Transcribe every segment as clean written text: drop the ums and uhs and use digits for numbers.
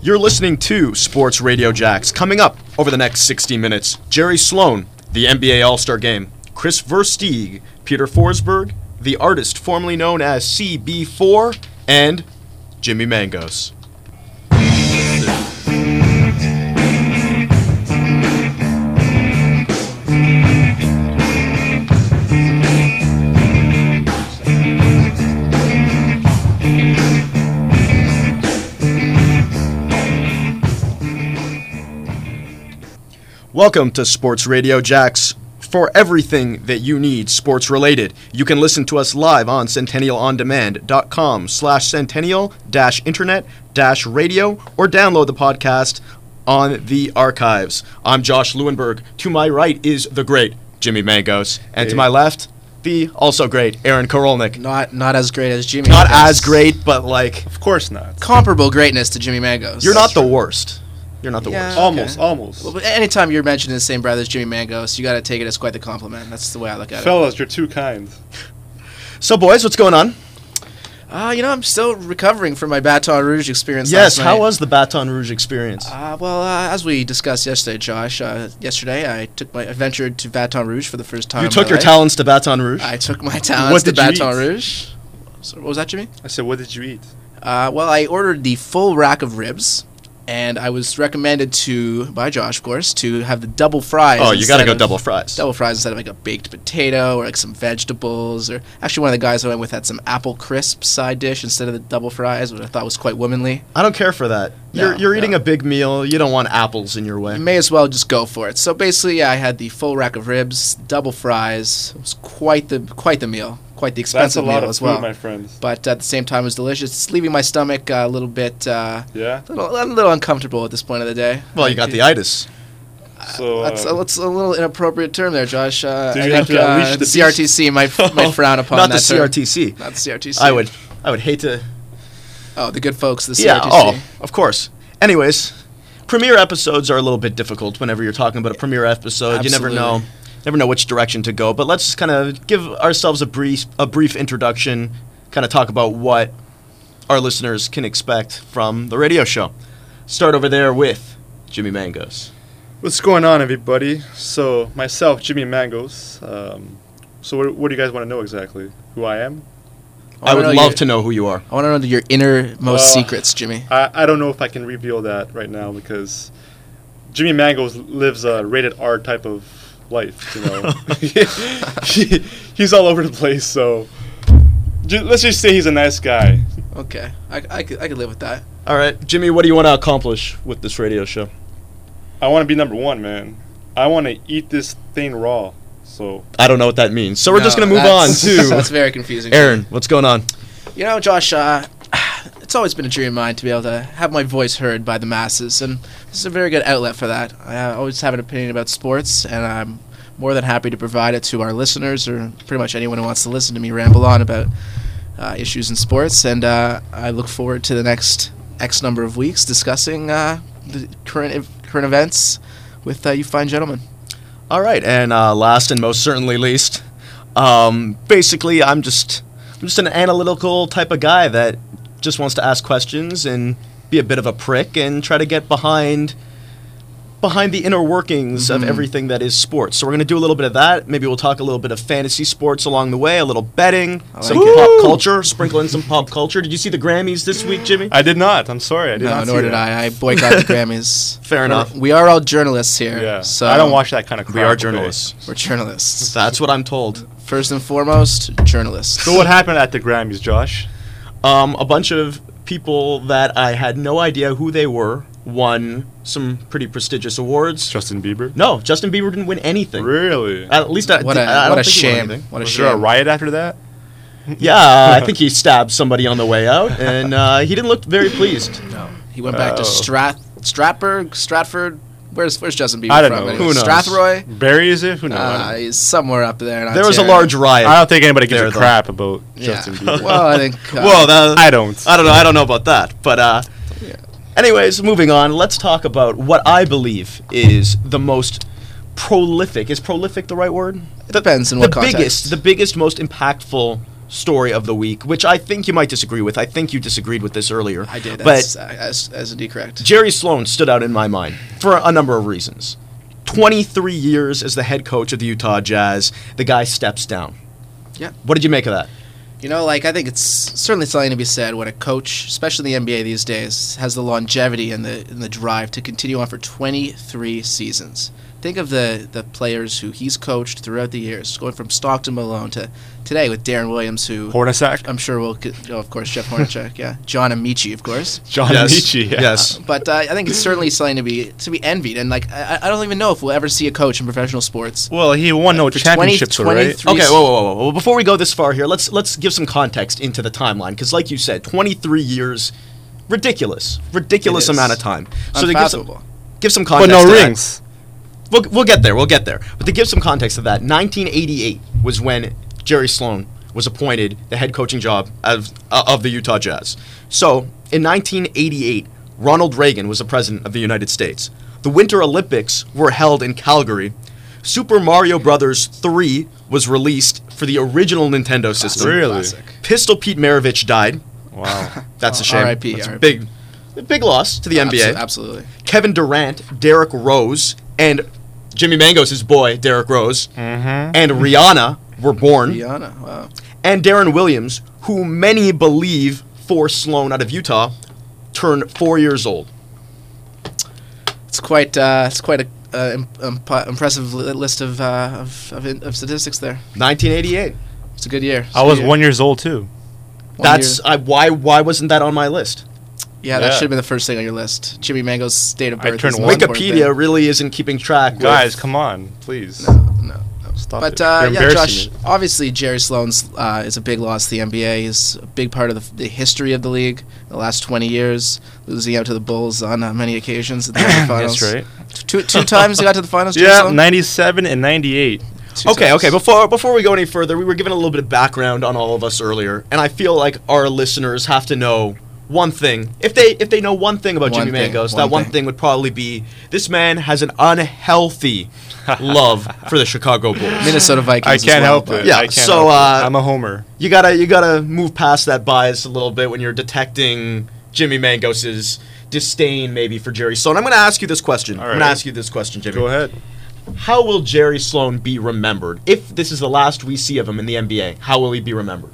You're listening to Sports Radio Jacks. Coming up over the next 60 minutes, Jerry Sloan, the NBA All-Star Game, Chris Versteeg, Peter Forsberg, the artist formerly known as CB4, and Jimmy Mangos. Welcome to Sports Radio Jacks. For everything that you need sports related, you can listen to us live on centennialondemand.com/centennial-internet-radio or download the podcast on the archives. I'm Josh Lewinberg. To my right is the great Jimmy Mangos. And to my left, the also great Aaron Korolnik. Not as great as Jimmy. Not as great, but like... Of course not. Comparable greatness to Jimmy Mangos. You're not the worst. You're not the worst. Almost. Well, but anytime you're mentioned in the same breath as Jimmy Mangos, you got to take it as quite the compliment. That's the way I look at Fellas, you're too kind. So, boys, what's going on? I'm still recovering from my Baton Rouge experience Yes, last night. how was the Baton Rouge experience? As we discussed yesterday, Josh, yesterday I ventured to Baton Rouge for the first time. You took your talents to Baton Rouge? I took my talents to Baton Rouge. So, what was that, Jimmy? I said, what did you eat? I ordered the full rack of ribs. And I was recommended by Josh, of course, to have the double fries. Oh, you got to go double fries. Double fries instead of like a baked potato or like some vegetables. Or actually, one of the guys I went with had some apple crisp side dish instead of the double fries, which I thought was quite womanly. I don't care for that. You're eating a big meal. You don't want apples in your way. You may as well just go for it. So basically, I had the full rack of ribs, double fries. It was quite the meal. Quite the expensive meal as well. That's a lot of food, my friends. But at the same time, it was delicious. It's leaving my stomach a little bit, a little uncomfortable at this point of the the day. Well, you got the itis. So that's a little inappropriate term there, Josh. Did you have to unleash the CRTC might frown upon not that the term. CRTC. Not the CRTC. I would hate to. Oh, the good folks, the CRTC. Yeah. Oh, of course. Anyways, premiere episodes are a little bit difficult. Whenever you're talking about a premiere episode, Absolutely. you never know which direction to go. But let's just kind of give ourselves a brief introduction. Kind of talk about what our listeners can expect from the radio show. Start over there with Jimmy Mangos. What's going on, everybody? So, myself, Jimmy Mangos. So, what do you guys want to know exactly? Who I am? I would love to know who you are. I want to know your innermost secrets, Jimmy. I don't know if I can reveal that right now because Jimmy Mangos lives a rated R type of life, you know. He's all over the place, so let's just say he's a nice guy. Okay, I could live with that. All right, Jimmy, what do you want to accomplish with this radio show? I want to be number one, man. I want to eat this thing raw. So I don't know what that means. So we're just going to move on to... That's very confusing. Aaron, what's going on? You know, Josh, it's always been a dream of mine to be able to have my voice heard by the masses, and this is a very good outlet for that. I always have an opinion about sports, and I'm more than happy to provide it to our listeners or pretty much anyone who wants to listen to me ramble on about issues in sports, and I look forward to the next X number of weeks discussing the current events with you fine gentlemen. All right, and last and most certainly least, basically I'm just an analytical type of guy that just wants to ask questions and be a bit of a prick and try to get behind the inner workings of everything that is sports. So we're going to do a little bit of that. Maybe we'll talk a little bit of fantasy sports along the way, a little betting, some pop culture, sprinkle in some pop culture. Did you see the Grammys this week, Jimmy? I did not. I'm sorry. I did not. No, nor did I. I boycott the Grammys. Fair enough. We are all journalists here. Yeah. So I don't watch that kind of crap. We are journalists. We're journalists. That's what I'm told. First and foremost, journalists. So what happened at the Grammys, Josh? A bunch of people that I had no idea who they were won some pretty prestigious awards. Justin Bieber? No, Justin Bieber didn't win anything. Really? At least I What don't a think he won shame. anything. What a Was shame. there a riot after that? Yeah, I think he stabbed somebody on the way out, and he didn't look very pleased. No, he went back to Stratford. Where's Justin Bieber I don't from? know. Anyway? Who knows? Strathroy. Barry, is it? Who knows? He's somewhere up there. In There was a Ontario. large riot. I don't think anybody gives There, a though. crap about Yeah. Justin Bieber. Well, I think. I don't. I don't know about that, but anyways, moving on. Let's talk about what I believe is the most prolific. Is prolific the right word? It depends in what context. The biggest, most impactful story of the week, which I think you might disagree with. I think you disagreed with this earlier. I did. But As indeed correct. Jerry Sloan stood out in my mind for a number of reasons. 23 years as the head coach of the Utah Jazz, the guy steps down. Yeah. What did you make of that? I think it's certainly something to be said when a coach, especially in the NBA these days, has the longevity and the drive to continue on for 23 seasons. Think of the players who he's coached throughout the years, going from Stockton Malone to today with Darren Williams, who Hornacek? I'm sure will get, of course, Jeff Hornacek, yeah. John Amici, of course. John Amici, yeah. Yes. But I think it's certainly something to be envied. And, I don't even know if we'll ever see a coach in professional sports. Well, he won no For championships, 20, right? 23 Okay, whoa. Well, before we go this far here, let's give some context into the timeline, because like you said, 23 years, ridiculous It is. amount of time. So to Unfathomable. give some But context no to that- rings. We'll get there. But to give some context to that, 1988 was when Jerry Sloan was appointed the head coaching job of the Utah Jazz. So, in 1988, Ronald Reagan was the president of the United States. The Winter Olympics were held in Calgary. Super Mario Bros. 3 was released for the original Nintendo system. Really? Classic. Pistol Pete Maravich died. Wow. That's a shame. R.I.P., That's a R.I.P. big loss to the NBA. Absolutely. Kevin Durant, Derrick Rose, and Jimmy Mangos' boy, Derrick Rose, Mm-hmm. and Rihanna were born. Rihanna, wow. And Darren Williams, who many believe forced Sloan out of Utah, turned 4 years old. It's quite a impressive list of statistics there. 1988. It's a good year. I was 1 year old too. Why wasn't that on my list? Yeah, that Yeah. should have been the first thing on your list. Jimmy Mango's date of I birth. turned is the one. more important Wikipedia thing. really isn't keeping track. Guys, come on, please. No. Stop But it. You're yeah, embarrassing Josh. me. Obviously, Jerry Sloan's is a big loss to the NBA. He's a big part of the history of the league. The last 20 years, losing out to the Bulls on many occasions at the NBA finals. That's right. Two times he got to the finals. Jerry Yeah, Sloan? 97 and 98. Two Okay. times. Before we go any further, we were given a little bit of background on all of us earlier, and I feel like our listeners have to know one thing. If they know one thing about One Jimmy thing, Mangos, one that one thing. thing would probably be this man has an unhealthy love for the Chicago Bulls. Minnesota Vikings. I as can't well, help but- it. Yeah, I can't so, help it. I'm a homer. You gotta move past that bias a little bit when you're detecting Jimmy Mangos's disdain maybe for Jerry Sloan. I'm gonna ask you this question. All I'm gonna right. ask you this question, Jimmy. Go ahead. How will Jerry Sloan be remembered? If this is the last we see of him in the NBA, how will he be remembered?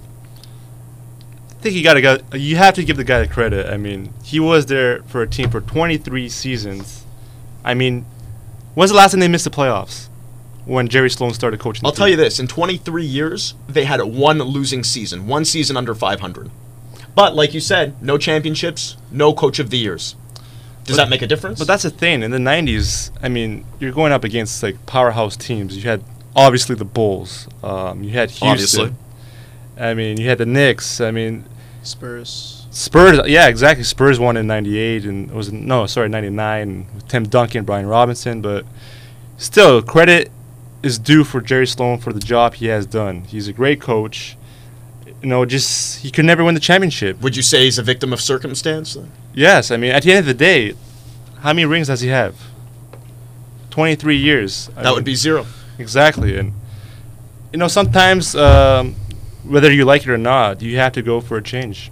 I think you have to give the guy the credit. I mean, he was there for a team for 23 seasons. I mean, when's the last time they missed the playoffs? When Jerry Sloan started coaching the I'll team? tell you this, in 23 years, they had one losing season. One season under 500. But, like you said, no championships, no coach of the years. Does that make a difference? But that's the thing. In the 90s, I mean, you're going up against like powerhouse teams. You had obviously the Bulls. You had Houston. Obviously. I mean, you had the Knicks. I mean, Spurs. Spurs. Yeah, exactly. Spurs won in '98 and 99 with Tim Duncan, Brian Robinson. But still, credit is due for Jerry Sloan for the job he has done. He's a great coach. Just he could never win the championship. Would you say he's a victim of circumstance? Yes, I mean, at the end of the day, how many rings does he have? 23 years. That would be 0. Exactly. And, sometimes, whether you like it or not, you have to go for a change.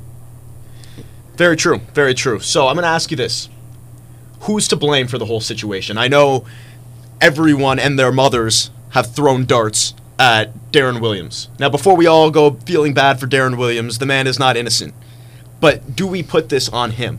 Very true. Very true. So I'm going to ask you this. Who's to blame for the whole situation? I know everyone and their mothers have thrown darts at Darren Williams. Now, before we all go feeling bad for Darren Williams, the man is not innocent. But do we put this on him?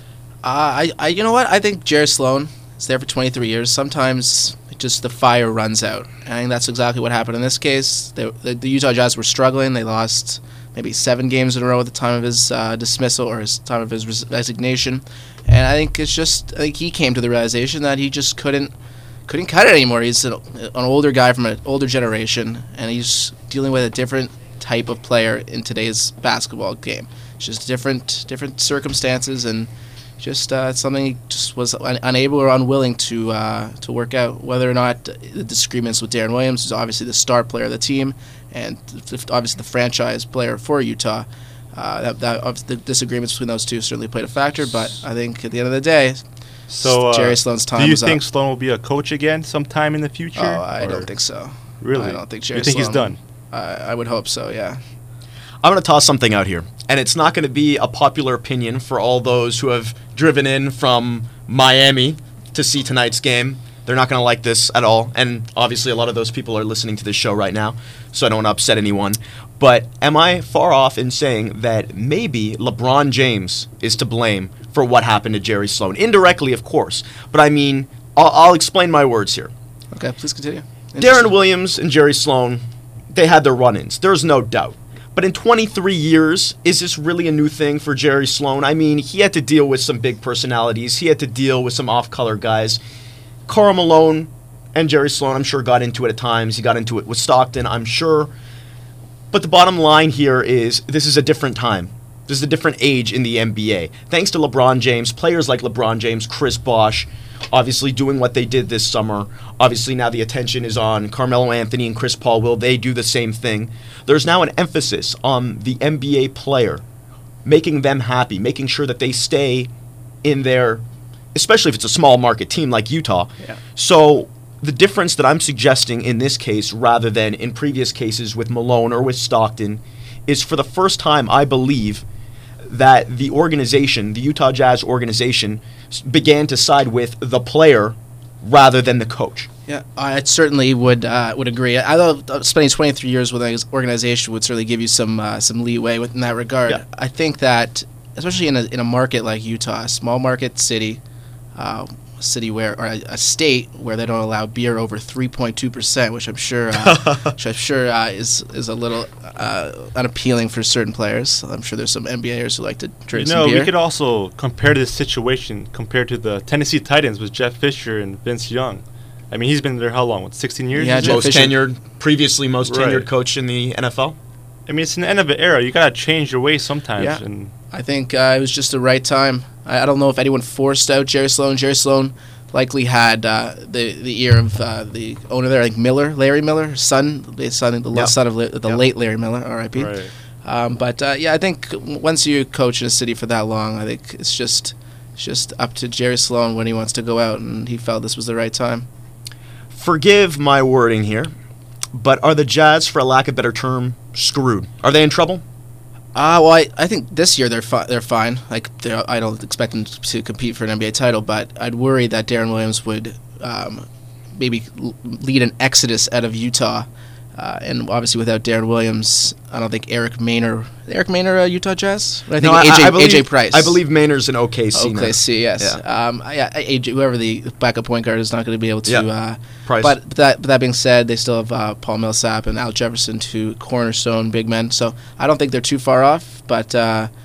You know what? I think Jerry Sloan is there for 23 years. Sometimes just the fire runs out. And I think that's exactly what happened in this case. The Utah Jazz were struggling. They lost maybe 7 games in a row at the time of his dismissal or his time of his resignation. And I think I think he came to the realization that he just couldn't cut it anymore. He's an older guy from an older generation, and he's dealing with a different type of player in today's basketball game. It's just different circumstances, and just something he just was unable or unwilling to work out. Whether or not the disagreements with Darren Williams, who's obviously the star player of the team, and obviously the franchise player for Utah, the disagreements between those two certainly played a factor. But I think at the end of the day, So, Jerry Sloan's time do you was think up. Sloan will be a coach again sometime in the future? Oh, I or- don't think so. Really? I don't think Jerry You think he's Sloan- done? I would hope so, yeah. I'm going to toss something out here, and it's not going to be a popular opinion for all those who have driven in from Miami to see tonight's game. They're not going to like this at all, and obviously a lot of those people are listening to this show right now, so I don't want to upset anyone. But am I far off in saying that maybe LeBron James is to blame for what happened to Jerry Sloan? Indirectly, of course, but I mean, I'll explain my words here. Okay, please continue. Darren Williams and Jerry Sloan, they had their run-ins. There's no doubt. But in 23 years, is this really a new thing for Jerry Sloan? I mean, he had to deal with some big personalities. He had to deal with some off-color guys. Karl Malone and Jerry Sloan, I'm sure, got into it at times. He got into it with Stockton, I'm sure. But the bottom line here is this is a different time. This is a different age in the NBA. Thanks to LeBron James, players like LeBron James, Chris Bosh, obviously doing what they did this summer. Obviously now the attention is on Carmelo Anthony and Chris Paul. Will they do the same thing? There's now an emphasis on the NBA player, making them happy, making sure that they stay in their, especially if it's a small market team like Utah. Yeah. So the difference that I'm suggesting in this case, rather than in previous cases with Malone or with Stockton, is for the first time, I believe, that the organization, the Utah Jazz organization, began to side with the player rather than the coach. Yeah, I certainly would agree. I thought spending 23 years with an organization would certainly give you some leeway in that regard. Yeah. I think that, especially in a market like Utah, a small market city, or a state where they don't allow beer over 3.2%, which I'm sure is a little unappealing for certain players. I'm sure there's some NBAers who like to drink some beer. We could also compare this situation compared to the Tennessee Titans with Jeff Fisher and Vince Young. I mean, he's been there how long? 16 years? Yeah, Most tenured coach in the NFL. I mean, it's an end of an era. You gotta change your ways sometimes. Yeah. And I think it was just the right time. I don't know if anyone forced out Jerry Sloan. Jerry Sloan likely had the ear of the owner there, like Larry Miller, son of the late Larry Miller, R.I.P. Right. I think once you coach in a city for that long, I think it's just up to Jerry Sloan when he wants to go out, and he felt this was the right time. Forgive my wording here, but are the Jazz, for a lack of a better term, screwed? Are they in trouble? I think this year they're fine. I don't expect them to compete for an NBA title, but I'd worry that Darren Williams would maybe lead an exodus out of Utah. And obviously, without Darren Williams, I don't think Eric Maynor, Utah Jazz. I think AJ Price. I believe Maynor's in OKC. OKC, yes. Yeah. Whoever the backup point guard is not going to be able to. Yeah. Price. But that being said, they still have Paul Millsap and Al Jefferson, two cornerstone big men. So I don't think they're too far off. But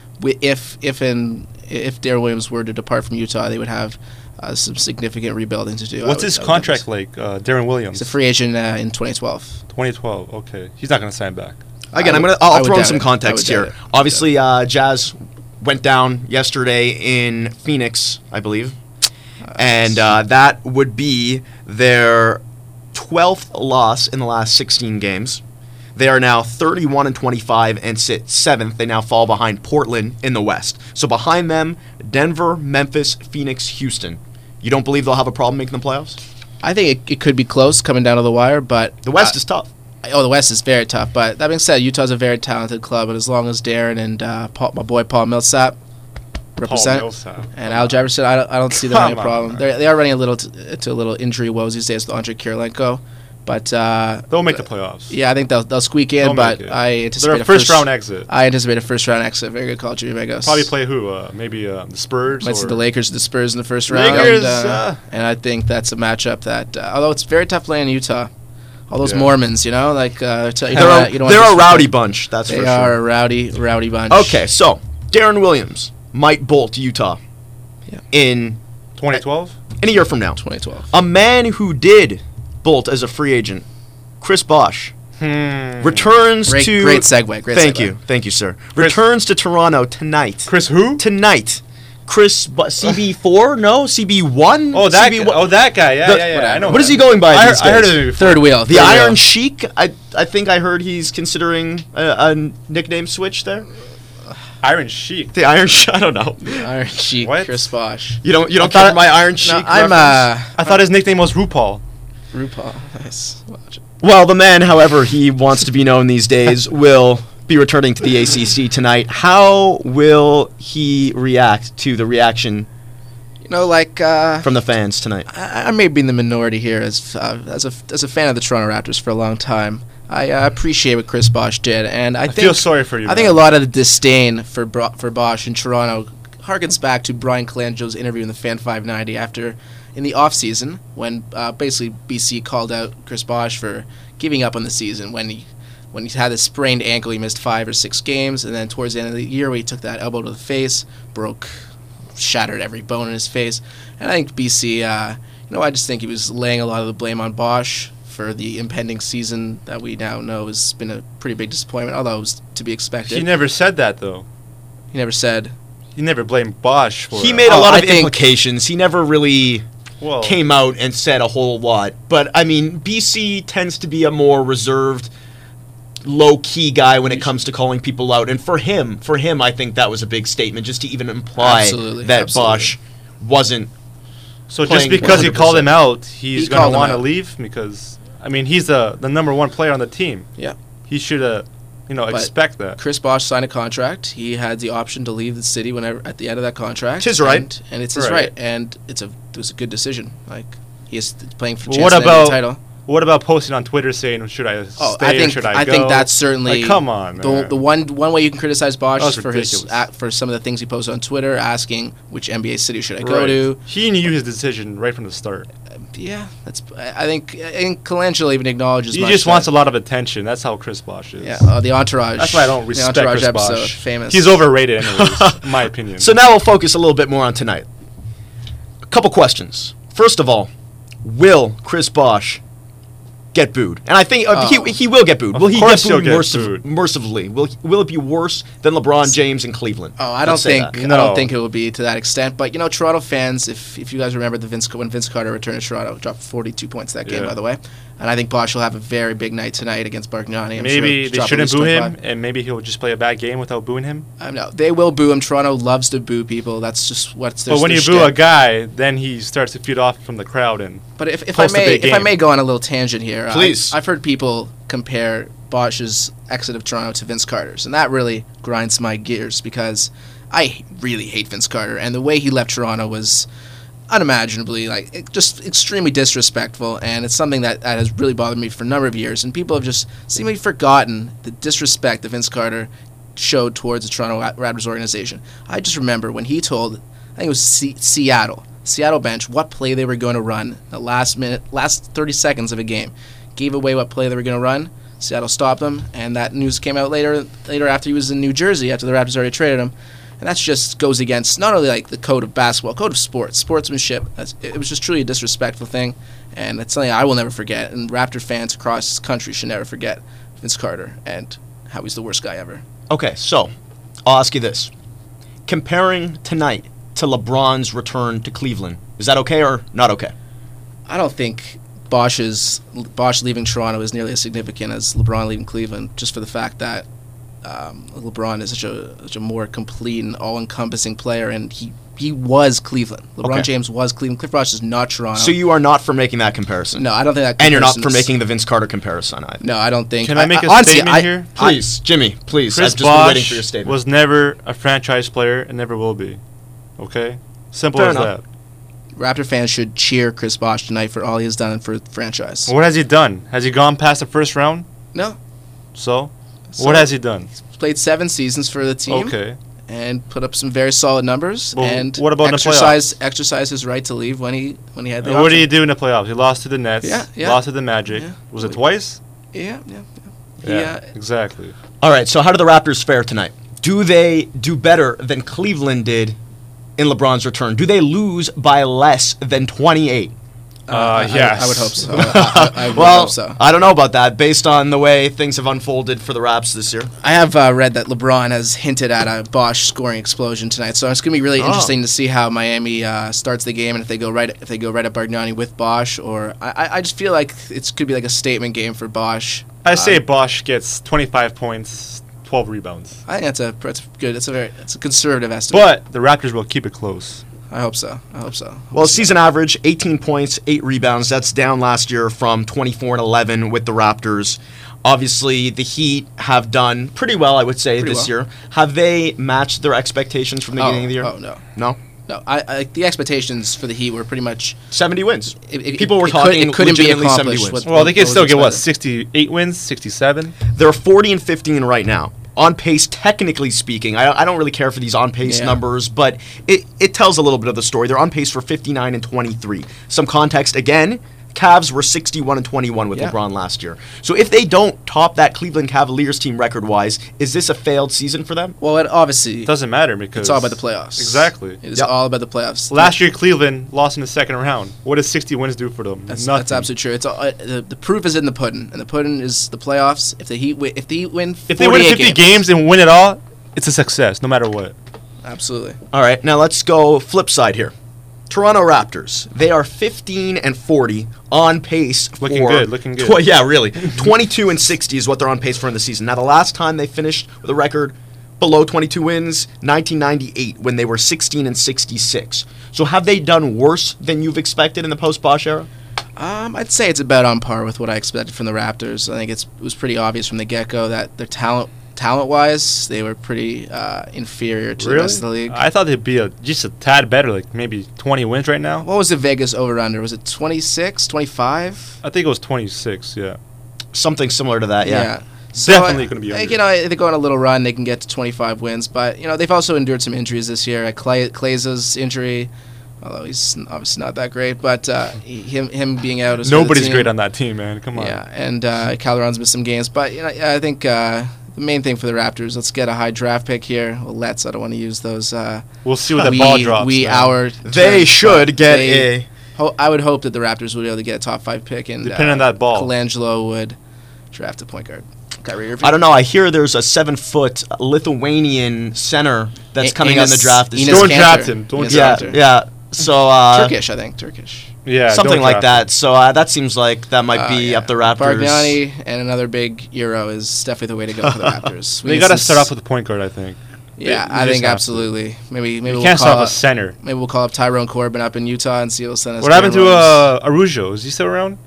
if Darren Williams were to depart from Utah, they would have some significant rebuilding to do. What's his contract like, Darren Williams? He's a free agent in 2012. 2012, okay. He's not going to sign back. Again, I'll throw in some context here. Obviously, Jazz went down yesterday in Phoenix, I believe. And that would be their 12th loss in the last 16 games. They are now 31-25 and sit 7th. They now fall behind Portland in the West. So behind them, Denver, Memphis, Phoenix, Houston. You don't believe they'll have a problem making the playoffs? I think it could be close coming down to the wire, but the West is tough. The West is very tough. But that being said, Utah's a very talented club, and as long as Darren and my boy Paul Millsap represent, and Al Jefferson, I don't see them having a problem. They are running into a little injury woes these days with Andre Kirilenko, but they'll make the playoffs. Yeah, I think they'll squeak in, but I anticipate they're a first-round exit. I anticipate a first-round exit. Very good call, Jimmy Megos. Probably play who? Maybe the Spurs. Might see the Lakers or the Spurs in the first round. And I think that's a matchup that, although it's very tough playing in Utah. All those Mormons, they're a rowdy bunch. That's for sure. They are a rowdy bunch. Okay, so Darren Williams might bolt Utah in 2012. In a year from now. 2012. A man who did bolt as a free agent, Chris Bosh, returns to. Great segue. Thank you, sir. Returns to Toronto tonight. Chris who? Tonight. Chris CB4? No, CB1. Oh, that guy. Yeah. I know. What is he going by? I heard of him before. Third wheel. The Iron Sheik. I think I heard he's considering a nickname switch there. Iron Sheik. The Iron Sheik. I don't know. The Iron Sheik. What? Chris Bosh. You don't care for my Iron Sheik? No, I thought his nickname was RuPaul. RuPaul. Nice. Well, the man, however he wants to be known these days, will be returning to the ACC tonight. How will he react to the reaction from the fans tonight? I may be in the minority here as a fan of the Toronto Raptors for a long time. I appreciate what Chris Bosh did, and I feel sorry for you. I think a lot of the disdain for Bosh in Toronto harkens back to Brian Colangelo's interview in the Fan 590 in the offseason when basically BC called out Chris Bosh for giving up on the season when he had this sprained ankle. He missed 5 or 6 games, and then towards the end of the year where he took that elbow to the face, shattered every bone in his face. And I think BC, I just think he was laying a lot of the blame on Bosh for the impending season that we now know has been a pretty big disappointment, although it was to be expected. He never said that, though. He never said. He never blamed Bosh for He it. made a lot of implications. He never really came out and said a whole lot. But, I mean, BC tends to be a more reserved, low-key guy when it comes to calling people out. And for him, I think that was a big statement, just to even imply that Bosh wasn't. So just because he called him out, he's going to want to leave? Because, I mean, he's the number one player on the team. Yeah. He should expect that. Chris Bosh signed a contract. He had the option to leave the city whenever at the end of that contract. It's his right. And it's his right. And it was a good decision. Like, he is playing for the title. What about posting on Twitter saying, should I stay or should I go? I think that's certainly... Like, come on, man. The one way you can criticize Bosh is for some of the things he posted on Twitter, asking which NBA city should I go to. He knew his decision right from the start. Yeah, I think Colangelo even acknowledges. He just wants a lot of attention. That's how Chris Bosh is. Yeah, the Entourage. That's why I don't respect Chris episode, Bosh. Famous. He's overrated, anyways, in my opinion. So now we'll focus a little bit more on tonight. A couple questions. First of all, will Chris Bosh get booed? And I think he will get booed. Will he get booed mercifully? Will it be worse than LeBron James in Cleveland? I don't think it will be to that extent. But Toronto fans, if you guys remember when Vince Carter returned to Toronto, dropped 42 points that game, by the way. And I think Bosh will have a very big night tonight against Bargnani. Maybe they shouldn't boo him, and maybe he'll just play a bad game without booing him. No, they will boo him. Toronto loves to boo people. That's just what's their. But when you boo a guy, then he starts to feed off from the crowd and. But if I may go on a little tangent here, please. I've heard people compare Bosh's exit of Toronto to Vince Carter's, and that really grinds my gears because I really hate Vince Carter, and the way he left Toronto was unimaginably, just extremely disrespectful, and it's something that has really bothered me for a number of years, and people have just seemingly forgotten the disrespect that Vince Carter showed towards the Toronto Raptors organization. I just remember when he told, I think it was Seattle bench, what play they were going to run the last 30 seconds of a game. Gave away what play they were going to run. Seattle stopped them, and that news came out later after he was in New Jersey, after the Raptors already traded him. And that just goes against not only the code of basketball, code of sportsmanship. It was just truly a disrespectful thing, and it's something I will never forget. And Raptor fans across the country should never forget Vince Carter and how he's the worst guy ever. Okay, so I'll ask you this: comparing tonight to LeBron's return to Cleveland, is that okay or not okay? I don't think Bosh leaving Toronto is nearly as significant as LeBron leaving Cleveland, just for the fact that LeBron is such a more complete and all-encompassing player, and he was Cleveland. LeBron James was Cleveland. Cliff Bosh is not Toronto. So you are not for making that comparison? No, I don't think that. And you're not for making the Vince Carter comparison either? No, I don't think. Can I make a statement here? Please, Jimmy, please. Chris I've just been waiting for your statement. was never a franchise player and never will be. Okay? Simple as that. Raptor fans should cheer Chris Bosh tonight for all he has done for the franchise. What has he done? Has he gone past the first round? No. So what has he done? He's played 7 seasons for the team. Okay. And put up some very solid numbers. Well, and what about exercise his right to leave when he had the option. What did he do in the playoffs? He lost to the Nets. Yeah. Lost to the Magic. Yeah. Was it twice? Yeah. Exactly. All right, so how do the Raptors fare tonight? Do they do better than Cleveland did in LeBron's return? Do they lose by less than 28? Yes. I would hope so. I would hope so. I don't know about that, based on the way things have unfolded for the Raps this year. I have read that LeBron has hinted at a Bosh scoring explosion tonight, so it's going to be really interesting to see how Miami starts the game, and if they go right at Bargnani with Bosh, or I just feel like it could be like a statement game for Bosh. I say Bosh gets 25 points, 12 rebounds. I think that's good. It's a conservative estimate. But the Raptors will keep it close. I hope so. Well, season average, 18 points, 8 rebounds. That's down last year from 24 and 11 with the Raptors. Obviously, the Heat have done pretty well, I would say, Pretty this well. year. Have they matched their expectations from the beginning of the year? Oh, no. No? No, I the expectations for the Heat were pretty much 70 wins. It- People were it could- talking it couldn't be legitimately 70 accomplished wins. with- Well, they can was still get, what, expected. 68 wins, 67? They're 40 and 15 right now. On pace, technically speaking. I don't really care for these on pace Yeah. numbers, but it tells a little bit of the story. They're on pace for 59 and 23. Some context again. Cavs were 61 and 21 with Yeah. LeBron last year. So if they don't top that Cleveland Cavaliers team record-wise, is this a failed season for them? well, it obviously It doesn't matter because... it's all about the playoffs. Exactly. It is Yep. all about the playoffs. Last year, Cleveland lost in the second round. What does 60 wins do for them? That's Nothing. absolutely true. It's all, the proof is in the pudding, and the pudding is the playoffs. If the Heat win, If they win 50 games, games and win it all, it's a success, no matter what. absolutely. All right, now let's go flip side here. Toronto Raptors. They are 15 and 40 on pace for Looking good, looking good. Yeah, really. 22 and 60 is what they're on pace for in the season. Now the last time they finished with a record below 22 wins, 1998 when they were 16 and 66. So have they done worse than you've expected in the post-Bosh era? I'd say it's about on par with what I expected from the Raptors. I think it was pretty obvious from the get-go that their talent-wise, they were pretty inferior to the rest of the league. I thought they'd be just a tad better, like maybe 20 wins right now. What was the Vegas over-under? Was it 26, 25? I think it was 26, yeah. Something similar to that, yeah. So, Definitely gonna be under. You know, if they go on a little run, they can get to 25 wins. But, you know, they've also endured some injuries this year. Clay's injury, although he's obviously not that great, but him being out is Nobody's great on that team, man. Come on. Yeah, and Calderon's missed some games. But, you know, I think the main thing for the Raptors, let's get a high draft pick here. Well, I don't want to use those. We'll see what the ball drops. man. Our They terms, should but get they- I would hope that the Raptors would be able to get a top 5 pick, and Depending on that ball. Colangelo would draft a point guard. Kyrie Irving. I don't know. I hear there's a 7-foot Lithuanian center that's coming out in the draft this Enes year. Don't Kanter. draft him. Don't Enes Yeah, Kanter. yeah. So Turkish, I think. Turkish. Yeah, something don't like draft that. So that seems like that might be Yeah. up the Raptors. Bargnani and another big Euro is definitely the way to go for the Raptors. They got to start off with a point guard, I think. Yeah, they I just think have to. absolutely. Maybe You we'll can't call start up, with center. maybe we'll call up Tyrone Corbin up in Utah and see he'll send us. What happened to Darren Arujo? Is he still around?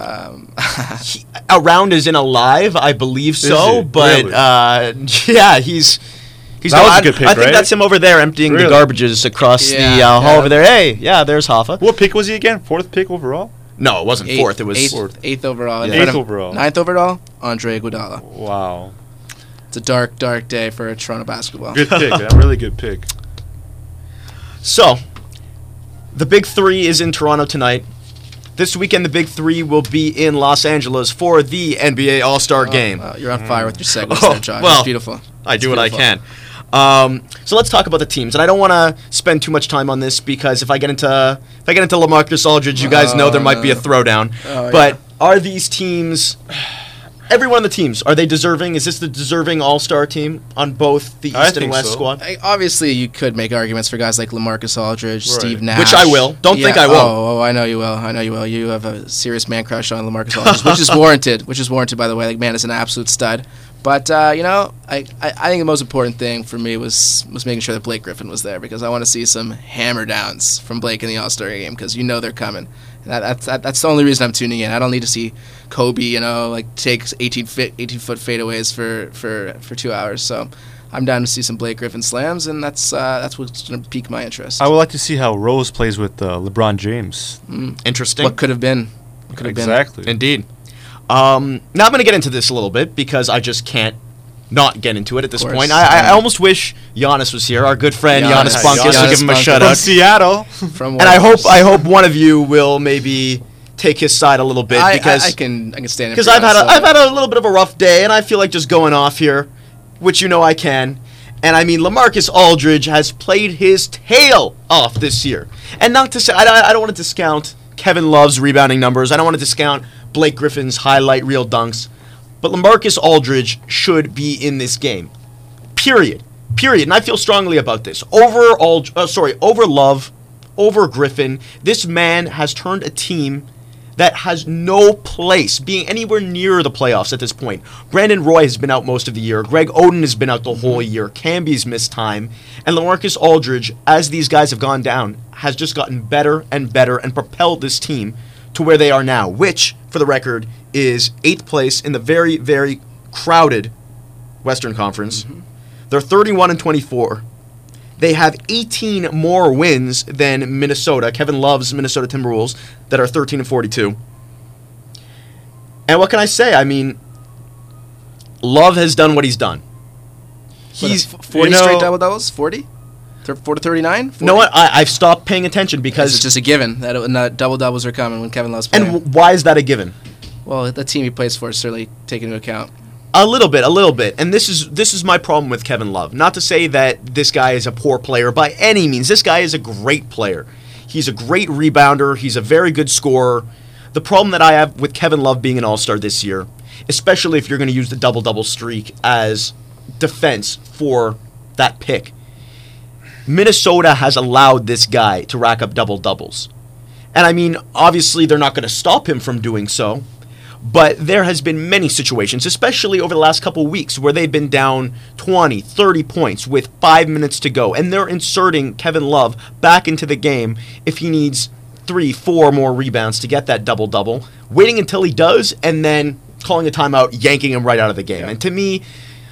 Rose. Around is in alive, I believe so. he? But Really? yeah, he's. That was a I- good pick, I think right? that's him over there emptying Really? the garbages across the Yeah, hall yeah. over there. Hey, yeah, there's Hoffa. What pick was he again? 4th pick overall? No, it wasn't fourth. It was eighth overall. in Yeah. front Eighth of- overall. Ninth overall. Andre Iguodala. Wow. It's a dark, dark day for Toronto basketball. Good pick. A really good pick. So, the Big Three is in Toronto tonight. This weekend, the Big Three will be in Los Angeles for the NBA All-Star Game. Wow, you're on fire with your segments Oh, there, Josh. well, It's beautiful. I do It's what I beautiful. can. So let's talk about the teams, and I don't want to spend too much time on this because if I get into LaMarcus Aldridge, you guys know there might be a throwdown. Oh, But are these teams? Every one of the teams, are they deserving? Is this the deserving All-Star team on both the I East and think West so. squad? Obviously, you could make arguments for guys like LaMarcus Aldridge, Right. Steve Nash. Which I will. Don't think I won't. Oh, I know you will. I know you will. You have a serious man crush on LaMarcus Aldridge, which is warranted. Which is warranted, by the way. Like, man is an absolute stud. But you know, I think the most important thing for me was making sure that Blake Griffin was there because I want to see some hammer downs from Blake in the All-Star game because you know they're coming. And that's the only reason I'm tuning in. I don't need to see Kobe, you know, like take 18-foot fadeaways for 2 hours. So I'm down to see some Blake Griffin slams, and that's what's going to pique my interest. I would like to see how Rose plays with LeBron James. Interesting. What could have been? What could have been? Exactly. Indeed. Now I'm going to get into this a little bit because I just can't not get into it at this Of course. point. I almost wish Giannis was here, our good friend Giannis Giannis. Bunkus. We'll Giannis give him a Bunkus. shout From out. Seattle. From And I Warriors. hope one of you will maybe take his side a little bit because I can stand it because for I've Giannis, had a little bit of a rough day and I feel like just going off here, which you know I can. And I mean, LaMarcus Aldridge has played his tail off this year. And not to say, I don't want to discount Kevin Love's rebounding numbers. I don't want to discount Blake Griffin's highlight reel dunks. But LaMarcus Aldridge should be in this game. Period. And I feel strongly about this. Over Love, over Griffin, this man has turned a team that has no place being anywhere near the playoffs at this point. Brandon Roy has been out most of the year. Greg Oden has been out the whole year. Camby's missed time. And LaMarcus Aldridge, as these guys have gone down, has just gotten better and better and propelled this team to where they are now, which, for the record, is 8th place in the very, very crowded Western Conference. Mm-hmm. They're 31-24. They have 18 more wins than Minnesota, Kevin Love's Minnesota Timberwolves, that are 13-42. And what can I say? I mean, Love has done what he's done. He's 40 straight double-doubles? 40? 4 to 39? You know what? I've stopped paying attention because... It's just a given that double-doubles are coming when Kevin Love's playing. And why is that a given? Well, the team he plays for is certainly taken into account. A little bit. And this is my problem with Kevin Love. Not to say that this guy is a poor player by any means. This guy is a great player. He's a great rebounder. He's a very good scorer. The problem that I have with Kevin Love being an all-star this year, especially if you're going to use the double-double streak as defense for that pick, Minnesota has allowed this guy to rack up double-doubles. And I mean, obviously they're not going to stop him from doing so, but there has been many situations, especially over the last couple weeks, where they've been down 20, 30 points with 5 minutes to go, and they're inserting Kevin Love back into the game if he needs 3, 4 more rebounds to get that double-double, waiting until he does, and then calling a timeout, yanking him right out of the game. Yeah. And to me,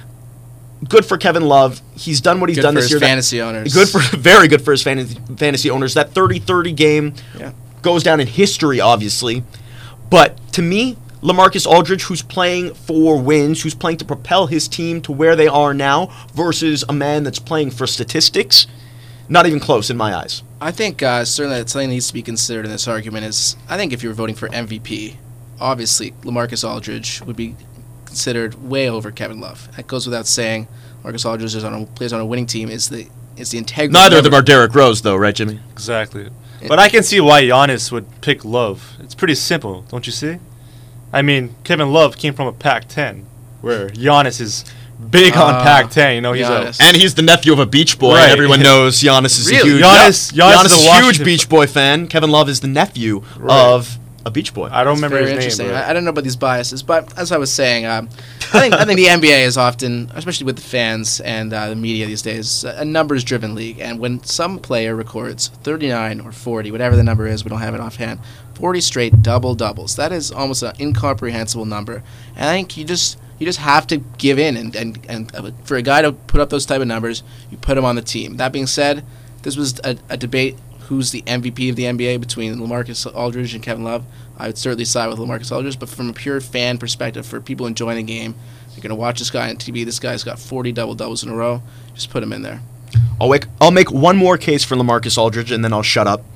good for Kevin Love. He's done what he's done this year. Good for his fantasy owners. Very good for his fantasy owners. That 30-30 game goes down in history, obviously. But to me, LaMarcus Aldridge, who's playing for wins, who's playing to propel his team to where they are now, versus a man that's playing for statistics, not even close in my eyes. I think certainly that something needs to be considered in this argument is, I think if you were voting for MVP, obviously LaMarcus Aldridge would be considered way over Kevin Love. That goes without saying. Marcus Aldridge plays on a winning team. Is the integrity. Neither of them are Derrick Rose, though, right, Jimmy? Exactly. But I can see why Giannis would pick Love. It's pretty simple, don't you see? I mean, Kevin Love came from a Pac-10, where Giannis is big on Pac-10. You know, he's the nephew of a Beach Boy. Right. Everyone knows Giannis is a huge. Giannis is a huge Beach Boy fan. Kevin Love is the nephew of a Beach Boy. I don't remember his name. Interesting. I don't know about these biases, but as I was saying, I think the NBA is often, especially with the fans and the media these days, a numbers-driven league. And when some player records 39 or 40, whatever the number is, we don't have it offhand, 40 straight double-doubles, that is almost an incomprehensible number. And I think you just have to give in, and for a guy to put up those type of numbers, you put him on the team. That being said, this was a debate. Who's the MVP of the NBA between LaMarcus Aldridge and Kevin Love? I would certainly side with LaMarcus Aldridge, but from a pure fan perspective, for people enjoying the game, you're going to watch this guy on TV. This guy's got 40 double-doubles in a row. Just put him in there. I'll make one more case for LaMarcus Aldridge, and then I'll shut up.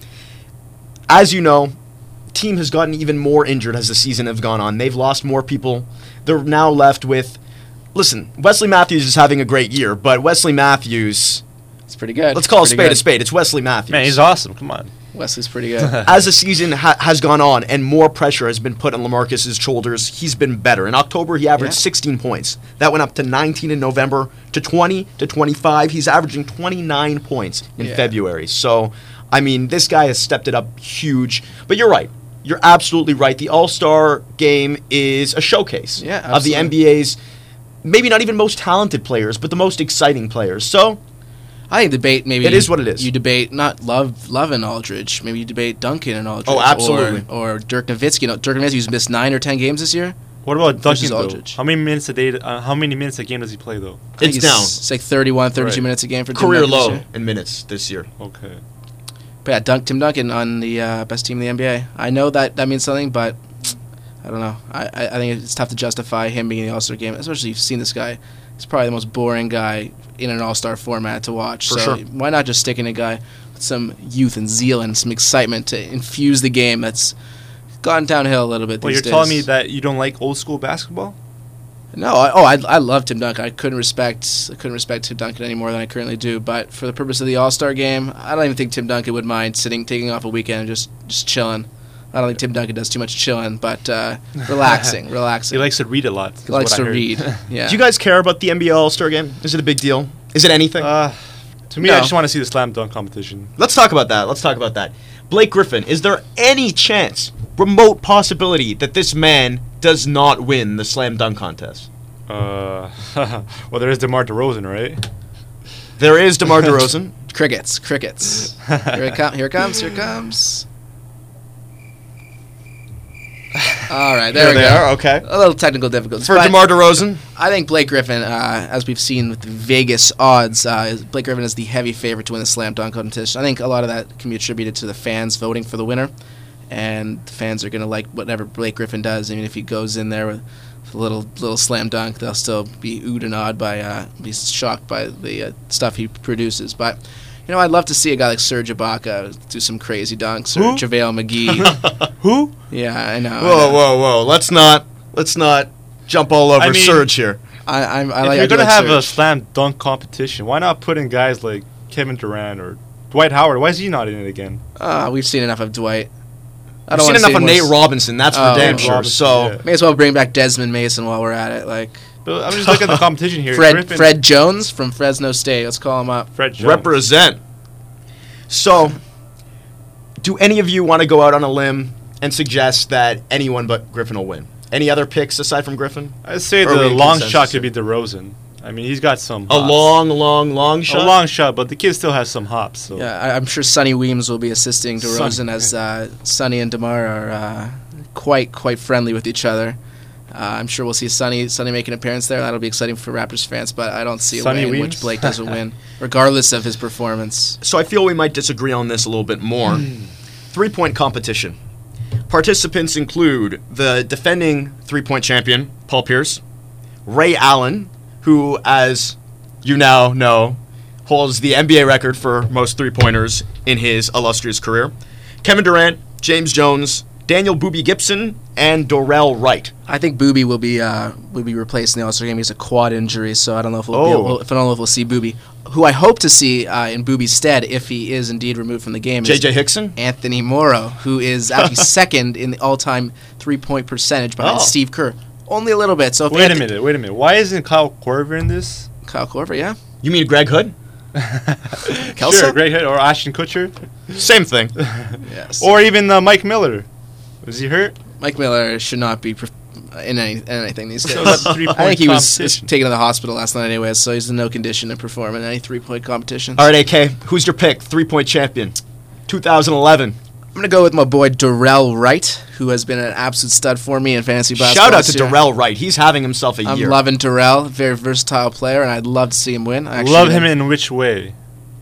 As you know, team has gotten even more injured as the season has gone on. They've lost more people. They're now left with... Listen, Wesley Matthews is having a great year, but Wesley Matthews... It's pretty good. Let's call a spade a spade. It's Wesley Matthews. Man, he's awesome. Come on. Wesley's pretty good. As the season has gone on and more pressure has been put on LaMarcus's shoulders, he's been better. In October, he averaged 16 points. That went up to 19 in November, to 20, to 25. He's averaging 29 points in February. So, I mean, this guy has stepped it up huge. But you're right. You're absolutely right. The All-Star game is a showcase of the NBA's maybe not even most talented players, but the most exciting players. So... I think debate maybe it is what it is. You debate not Love and Aldridge. Maybe you debate Duncan and Aldridge. Oh, absolutely. Or Dirk Nowitzki. Dirk Nowitzki's missed 9 or 10 games this year. What about Duncan, Aldridge? How many minutes a day? How many minutes a game does he play though? It's down. It's like 31, 32 minutes a game for career Tim low in minutes this year. Okay. But yeah, Tim Duncan on the best team in the NBA. I know that means something, but I don't know. I think it's tough to justify him being in the All-Star game, especially if you've seen this guy. He's probably the most boring guy in an all-star format to watch. For so sure. Why not just stick in a guy with some youth and zeal and some excitement to infuse the game that's gone downhill a little bit these days. Well, you're telling me that you don't like old school basketball? No, I love Tim Duncan. I couldn't respect Tim Duncan any more than I currently do. But for the purpose of the All-Star game, I don't even think Tim Duncan would mind taking off a weekend and just chilling. I don't think Tim Duncan does too much chilling, but relaxing. He likes to read a lot. He likes to read. Yeah. Do you guys care about the NBA All-Star game? Is it a big deal? Is it anything? To me, I just want to see the slam dunk competition. Let's talk about that. Blake Griffin, is there any chance, remote possibility, that this man does not win the slam dunk contest? Well, there is DeMar DeRozan, right? There is DeMar DeRozan. Crickets. Here it comes. All right, there we They go. are, okay. A little technical difficulties. For but DeMar DeRozan, I think Blake Griffin, as we've seen with the Vegas odds, Blake Griffin is the heavy favorite to win the slam dunk competition. I think a lot of that can be attributed to the fans voting for the winner, and the fans are going to like whatever Blake Griffin does. I mean, if he goes in there with a little slam dunk, they'll still be oohed and awed by, be shocked by the stuff he produces. But I'd love to see a guy like Serge Ibaka do some crazy dunks, or Who? JaVale McGee. Who? Yeah, I know. whoa. Let's not jump all over I mean, Serge here. I If like. you're I do gonna like have a Serge. slam dunk competition, why not put in guys like Kevin Durant or Dwight Howard? Why is he not in it again? We've seen enough of Dwight. I I've don't seen wanna see enough of more Nate Robinson, that's for Oh, damn Nate sure. Robinson, So, yeah. May as well bring back Desmond Mason while we're at it. Like But I'm just looking at the competition here. Fred Griffin- Fred Jones from Fresno State. Let's call him up. Fred Jones. represent. So, do any of you want to go out on a limb and suggest that anyone but Griffin will win? Any other picks aside from Griffin? I'd say Or are we the in long consensus shot here? could be DeRozan. I mean, he's got some A hops. long shot? A long shot, but the kid still has some hops. So. Yeah, I'm sure Sonny Weems will be assisting DeRozan Sonny. as Sonny and DeMar are quite friendly with each other. I'm sure we'll see Sonny make an appearance there. That'll be exciting for Raptors fans, but I don't see a Sonny way in Weems? which Blake doesn't win, regardless of his performance. So I feel we might disagree on this a little bit more. 3-point competition. Participants include the defending 3-point champion, Paul Pierce, Ray Allen, who, as you now know, holds the NBA record for most 3-pointers in his illustrious career, Kevin Durant, James Jones, Daniel Boobie Gibson, and Dorell Wright. I think Boobie will be replaced in the All-Star game. He's a quad injury, so I don't know if we'll see Boobie, who I hope to see in Boobie's stead if he is indeed removed from the game. is J.J. Hickson? Anthony Morrow, who is actually second in the all-time 3-point percentage behind Oh. Steve Kerr. Only a little bit. So if Wait a minute. Why isn't Kyle Korver in this? Kyle Korver, yeah. You mean Greg Hood? Kelso? Sure, Greg Hood or Ashton Kutcher. Same thing. Yes. Or even Mike Miller. Was he hurt? Mike Miller should not be in anything these days. So that's a 3-point I think he was competition. taken to the hospital last night anyways, so he's in no condition to perform in any 3-point competition. All right, AK, who's your pick? 3-point champion. 2011. I'm going to go with my boy Dorell Wright, who has been an absolute stud for me in fantasy basketball. Shout out to this year. Dorell Wright. He's having himself a I'm year. loving Dorell, very versatile player, and I'd love to see him win. Love him in which way?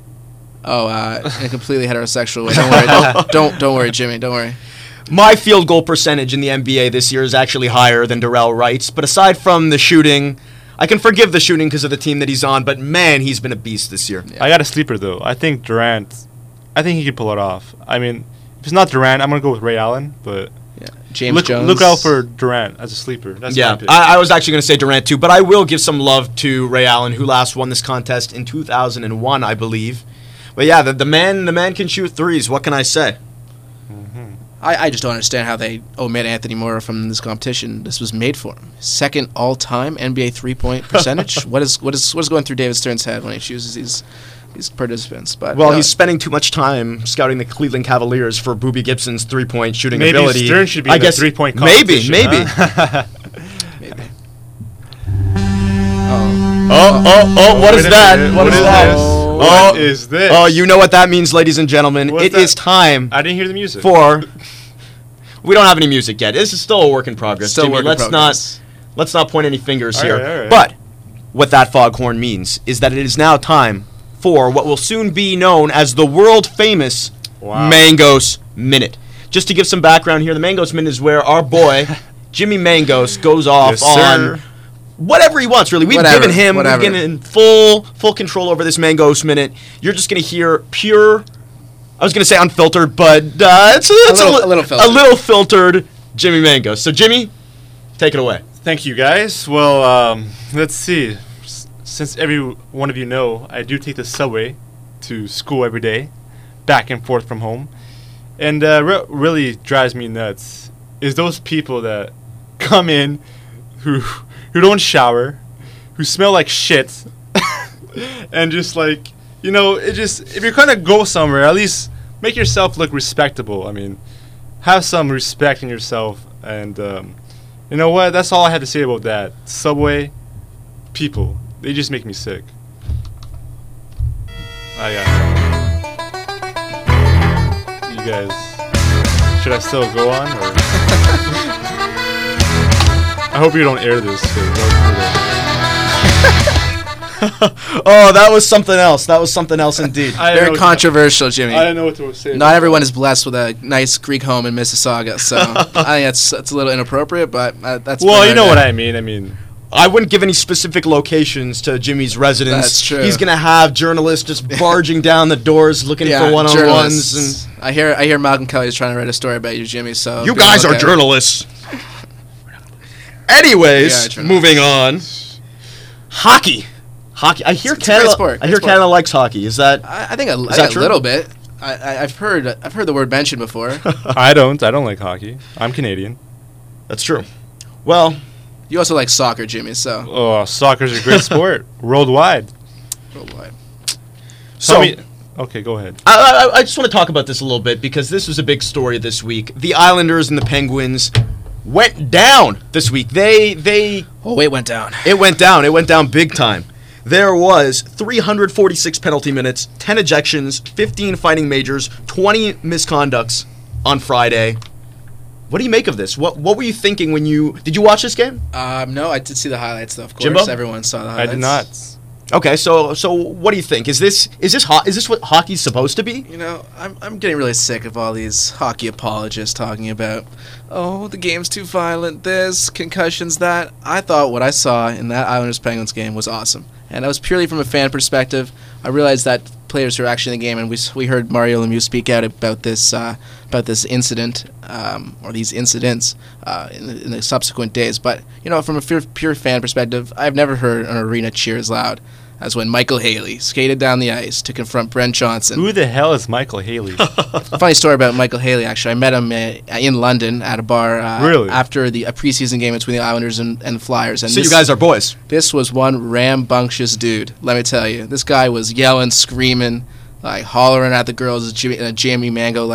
Oh, in a completely heterosexual way. Don't worry. Don't worry, Jimmy. Don't worry. My field goal percentage in the NBA this year is actually higher than Dorell Wright's, but aside from the shooting, I can forgive the shooting because of the team that he's on, but man, he's been a beast this year. Yeah. I got a sleeper though. I think Durant. I think he could pull it off. I mean, if it's not Durant, I'm gonna go with Ray Allen. But Yeah. James Jones. look out for Durant as a sleeper. That's Yeah, my pick. I was actually going to say Durant too, but I will give some love to Ray Allen, who last won this contest in 2001, I believe. But yeah, the man can shoot threes. What can I say? I just don't understand how they omit Anthony Morrow from this competition. This was made for him. Second all-time NBA 3-point percentage. What is going through David Stern's head when he chooses these participants? But Well, no, he's spending too much time scouting the Cleveland Cavaliers for Boobie Gibson's 3-point shooting Maybe ability. Stern should be I in the guess 3-point maybe. competition. Huh? maybe. What is Wait a that? minute. What is that? What is this? Oh, you know what that means, ladies and gentlemen. What's It that? is time I didn't hear the music. for. We don't have any music yet. This is still a work in progress. Still Jimmy. work in progress. Let's not point any fingers All here. right, all right. But what that foghorn means is that it is now time for what will soon be known as the world famous Wow. Mangos Minute. Just to give some background here, the Mangos Minute is where our boy Jimmy Mangos goes off Yes, on sir. whatever he wants. Really, we've Whatever, given him whatever. we've given full control over this Mangos Minute. You're just gonna hear pure. I was gonna say unfiltered, but it's A little filtered. a little filtered Jimmy Mangos. So Jimmy, take it away. Thank you, guys. Well, let's see. Since every one of you know, I do take the subway to school every day, back and forth from home. And what really drives me nuts is those people that come in who don't shower, who smell like shit, and just like, if you're gonna go somewhere, at least make yourself look respectable. I mean, have some respect in yourself. And you know what? That's all I have to say about that. Subway people, they just make me sick. You guys, should I still go on? Or? I hope you don't air this. Oh, that was something else. That was something else indeed. Very controversial, Jimmy. I didn't know what to say. Not everyone is blessed with a nice Greek home in Mississauga, so I think that's a little inappropriate, but that's... Well, you know what I mean. I wouldn't give any specific locations to Jimmy's residence. That's true. He's gonna have journalists just barging down the doors looking for one-on-ones. Journalists. And I hear Malcolm Kelly's trying to write a story about you, Jimmy. So you guys are journalists. Anyways, moving on. Hockey. I hear it's a great sport. I hear Canada likes hockey. Is that? I think a true? little bit. I've heard the word mentioned before. I don't like hockey. I'm Canadian. That's true. Well, you also like soccer, Jimmy. So oh, soccer's a great sport worldwide. So okay, go ahead. I just want to talk about this a little bit because this was a big story this week. The Islanders and the Penguins went down this week. It went down. It went down big time. There was 346 penalty minutes, 10 ejections, 15 fighting majors, 20 misconducts on Friday. What do you make of this? What were you thinking when did you watch this game? No, I did see the highlights though. Of course, Jimbo? Everyone saw the highlights. I did not. Okay, so what do you think? Is this what hockey's supposed to be? You know, I'm getting really sick of all these hockey apologists talking about, oh, the game's too violent, this, concussions, that. I thought what I saw in that Islanders-Penguins game was awesome. And that was purely from a fan perspective. I realized that players who are actually in the game, and we heard Mario Lemieux speak out about this incident, or these incidents in the subsequent days. But, you know, from a pure fan perspective, I've never heard an arena cheer as loud as when Michael Haley skated down the ice to confront Brent Johnson. Who the hell is Michael Haley? Funny story about Michael Haley, actually. I met him in London at a bar after a preseason game between the Islanders and the Flyers. And so you guys are boys. This was one rambunctious dude, let me tell you. This guy was yelling, screaming, like hollering at the girls in a Jimmy